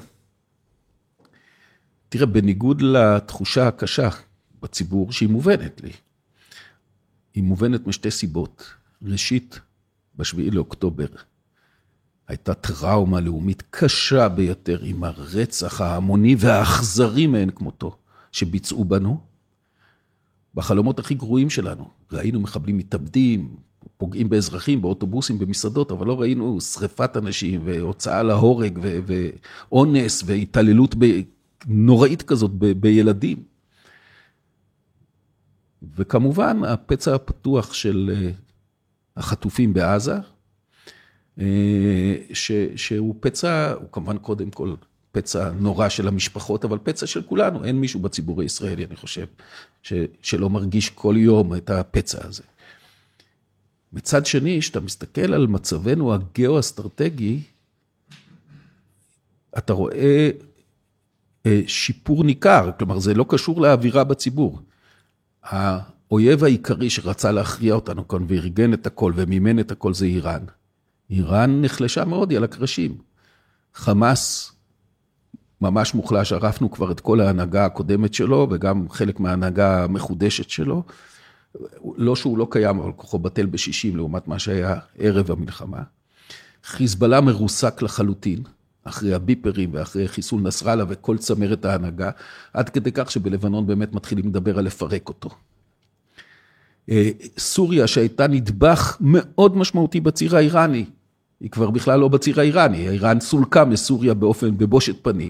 תראה, בניגוד לתחושה הקשה בציבור, שהיא מובנת לי, היא מובנת משתי סיבות. ראשית, בשביעי לאוקטובר, הייתה טראומה לאומית קשה ביותר עם הרצח ההמוני והאכזרי מהן כמותו, שביצעו בנו, בחלומות הכי גרועים שלנו. ראינו מחבלים מתאבדים, פוגעים באזרחים, באוטובוסים, במסעדות, אבל לא ראינו שריפת אנשים והוצאה להורג ואונס והתעללות נוראית כזאת ב- בילדים. וכמובן, הפצע הפתוח של החטופים בעזה, ש, שהוא פצע, הוא כמובן קודם כל פצע נורא של המשפחות, אבל פצע של כולנו. אין מישהו בציבור הישראלי, אני חושב, ש, שלא מרגיש כל יום את הפצע הזה. מצד שני, שאתה מסתכל על מצבנו הגאו-אסטרטגי, אתה רואה שיפור ניכר, כלומר זה לא קשור לאווירה בציבור. האויב העיקרי שרצה להכריע אותנו כאן וארגן את הכל ומימן את הכל זה איראן. איראן נחלשה מאוד, היא על הקרשים. חמאס ממש מוחלש, ערפנו כבר את כל ההנהגה הקודמת שלו וגם חלק מההנהגה המחודשת שלו. לא שהוא לא קיים, אבל כוחו בטל בשישים לעומת מה שהיה ערב המלחמה. חיזבאללה מרוסק לחלוטין, אחרי הביפרים ואחרי חיסול נסראללה וכל צמרת ההנהגה, עד כדי כך שבלבנון באמת מתחילים לדבר על לפרק אותו. סוריה שהייתה נדבך מאוד משמעותי בציר האיראני, היא כבר בכלל לא בציר האיראני, האיראן סולקה מסוריה באופן בבושת פנים.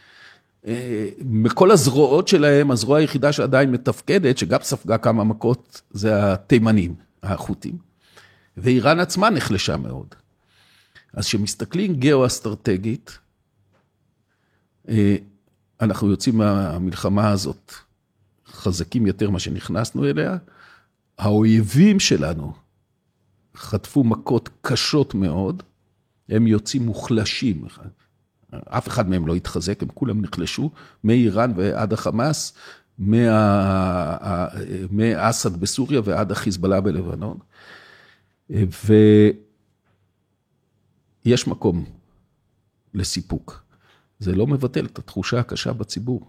מכל הזרועות שלהם, הזרוע היחידה שעדיין מתפקדת, שגם ספגה כמה מכות, זה התימנים, החות'ים. ואיראן עצמה נחלשה מאוד. אז כשמסתכלים גאו-אסטרטגית, אנחנו יוצאים מהמלחמה הזאת חזקים יותר מה שנכנסנו אליה, האויבים שלנו חטפו מכות קשות מאוד, הם יוצאים מוחלשים, אף אחד מהם לא התחזק, הם כולם נחלשו, מאיראן ועד החמאס, מאסד בסוריה ועד החיזבאללה בלבנון, ו... יש מקום לסיפוק. זה לא מבטל את התחושה הקשה בציבור.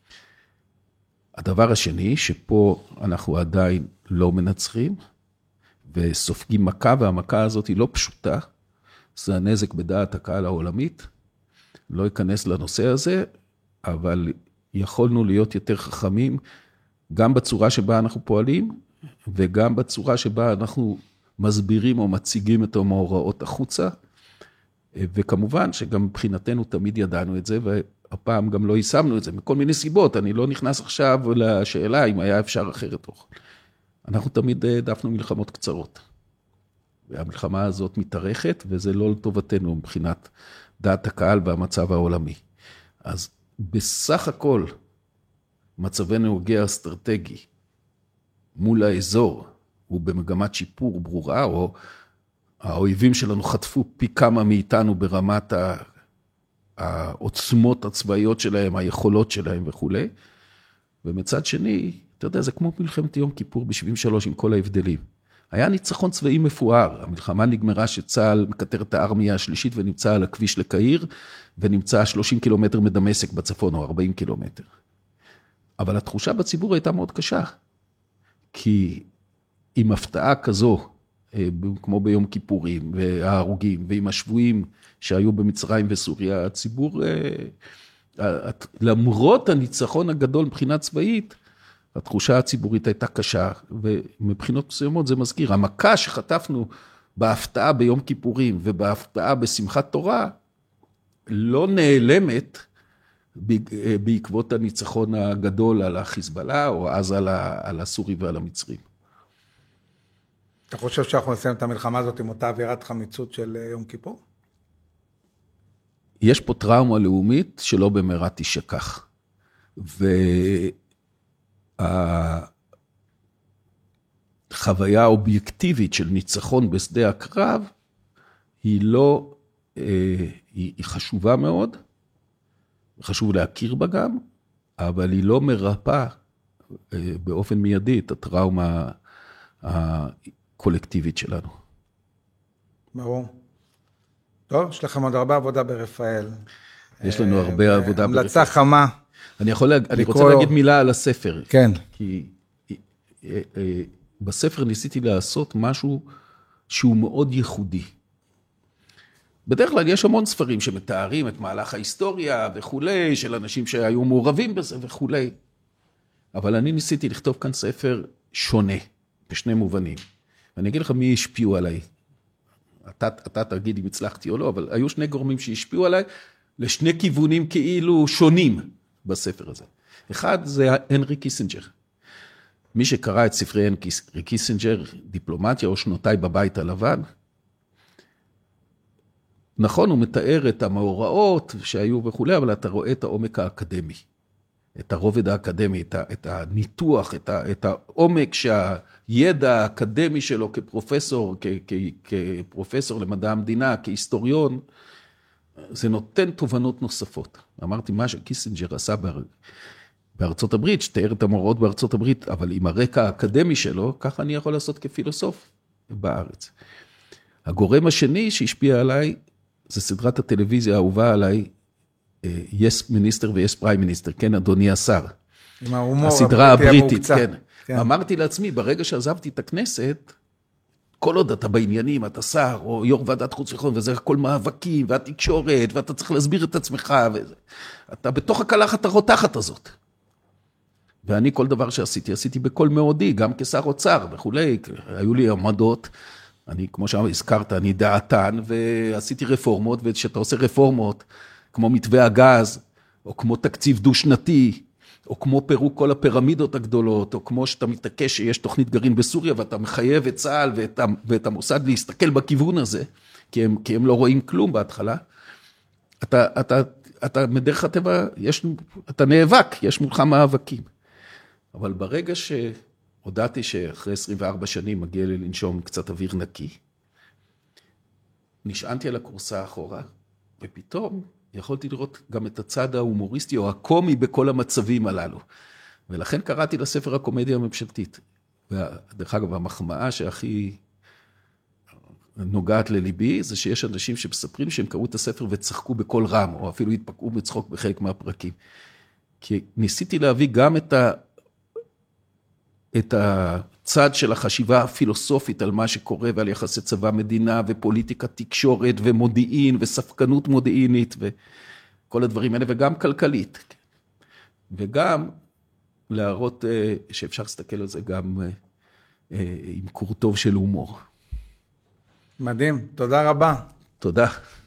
הדבר השני, שפה אנחנו עדיין לא מנצחים, וסופגים מכה, והמכה הזאת היא לא פשוטה, זה הנזק בדעת הקהל העולמית, לא ייכנס לנושא הזה, אבל יכולנו להיות יותר חכמים, גם בצורה שבה אנחנו פועלים, וגם בצורה שבה אנחנו מסבירים או מציגים את המאורעות החוצה, וכמובן שגם מבחינתנו תמיד ידענו את זה, והפעם גם לא יישמנו את זה, מכל מיני סיבות, אני לא נכנס עכשיו לשאלה אם היה אפשר אחרת. אנחנו תמיד העדפנו מלחמות קצרות, והמלחמה הזאת מתארכת, וזה לא לטובתנו מבחינת דעת הקהל והמצב העולמי. אז בסך הכל, מצבנו גאו-אסטרטגי מול האזור, הוא במגמת שיפור ברורה, או האויבים שלנו חטפו פי כמה מאיתנו ברמת העוצמות הצבאיות שלהם, היכולות שלהם וכו'. ומצד שני, אתה יודע, זה כמו מלחמת יום כיפור ב-שבעים ושלוש עם כל ההבדלים. היה ניצחון צבאי מפואר, המלחמה נגמרה שצה"ל מקטר את הארמיה השלישית ונמצא על הכביש לקהיר, ונמצא שלושים קילומטר מדמשק בצפון או ארבעים קילומטר. אבל התחושה בציבור הייתה מאוד קשה, כי עם הפתעה כזו, כמו ביום כיפורים וההרוגים, ועם השבויים שהיו במצרים וסוריה, הציבור, למרות הניצחון הגדול מבחינה צבאית, התחושה הציבורית הייתה קשה, ומבחינות מסוימות זה מזכיר, המכה שחטפנו בהפתעה ביום כיפורים ובהפתעה בשמחת תורה, לא נעלמת בעקבות הניצחון הגדול על החיזבאללה, או אז על הסורי ועל המצרים. אתה חושב שאנחנו נסיים את המלחמה הזאת עם אותה אווירת חמיצות של יום כיפור? יש פה טראומה לאומית שלא במהרה תשכח. חוויה אובייקטיבית של ניצחון בשדה הקרב, היא לא, היא, היא חשובה מאוד, חשוב להכיר בה גם, אבל היא לא מרפאה באופן מיידי את הטראומה הקולקטיבית שלנו. ברור. טוב, יש לכם עוד הרבה עבודה ברפאל. יש לנו הרבה עבודה ברפאל. המלצה חמה. אני יכול, אני רוצה להגיד מילה על הספר. כן. כי בספר ניסיתי לעשות משהו שהוא מאוד ייחודי. בדרך כלל יש המון ספרים שמתארים את מהלך ההיסטוריה וכולי, של אנשים שהיו מעורבים בזה וכולי. אבל אני ניסיתי לכתוב כאן ספר שונה, בשני מובנים. ואני אגיד לך מי השפיעו עליי. אתה, אתה תגיד אם הצלחתי או לא, אבל היו שני גורמים שהשפיעו עליי, לשני כיוונים כאילו שונים בספר הזה. אחד זה הנרי קיסינג'ר. מי שקרא את ספרי הנרי קיסינג'ר, דיפלומטיה או שנותיי בבית הלבן, נכון, הוא מתאר את המאורעות שהיו וכולי, אבל אתה רואה את העומק האקדמי, את הרובד האקדמי, את, ה, את הניתוח, את, ה, את העומק שהידע האקדמי שלו כפרופסור, כ, כ, כפרופסור למדע המדינה, כהיסטוריון, זה נותן תובנות נוספות. אמרתי, מה שקיסינג'ר עשה בארצות הברית, שתיאר את המאורעות בארצות הברית, אבל עם הרקע האקדמי שלו, ככה אני יכול לעשות כפילוסוף בארץ. הגורם השני שהשפיע עליי, זה סדרת הטלוויזיה האהובה עליי, Yes Minister ו-Yes Prime Minister, כן, אדוני השר. עם ההומור הסדרה הבריטית, כן. כן. אמרתי לעצמי, ברגע שעזבתי את הכנסת, כל עוד אתה בעניינים, אתה שר, או יו"ר ועדת חוץ וביטחון, וזה הכל מאבקים, והתקשורת, ואתה צריך להסביר את עצמך, וזה. אתה בתוך הקלחת הרותחת הזאת. ואני כל דבר שעשיתי, עשיתי בכל מאודי, גם כשר אוצר וכולי, היו לי עמדות, אני, כמו שהזכרת, אני דעתן, ועשיתי רפורמות, וכשאתה עושה רפורמות, כמו מתווה הגז, או כמו תקציב דו-שנתי, או כמו פירוק כל הפירמידות הגדולות, או כמו שאתה מתעקש שיש תוכנית גרעין בסוריה, ואתה מחייב את צה"ל ואת, ואת המוסד להסתכל בכיוון הזה, כי הם, כי הם לא רואים כלום בהתחלה, אתה, אתה, אתה מדרך הטבע, יש, אתה נאבק, יש מולך מאבקים. אבל ברגע שהודעתי שאחרי עשרים וארבע שנים מגיע לי לנשום קצת אוויר נקי, נשענתי על הקורסה האחורה, ופתאום יכולתי לראות גם את הצד ההומוריסטי או הקומי בכל המצבים הללו. ולכן קראתי לספר הקומדיה הממשלתית. ודרך אגב, המחמאה שהכי נוגעת לליבי, זה שיש אנשים שמספרים שהם קראו את הספר וצחקו בכל רם, או אפילו התפקעו בצחוק בחלק מהפרקים. כי ניסיתי להביא גם את ה... את הצד של החשיבה הפילוסופית על מה שקורה ועל יחסי צבא מדינה ופוליטיקה תקשורת ומודיעין וספקנות מודיעינית וכל הדברים האלה וגם כלכלית. וגם להראות שאפשר להסתכל על זה גם עם קורטוב של הומור. מדהים, תודה רבה. תודה.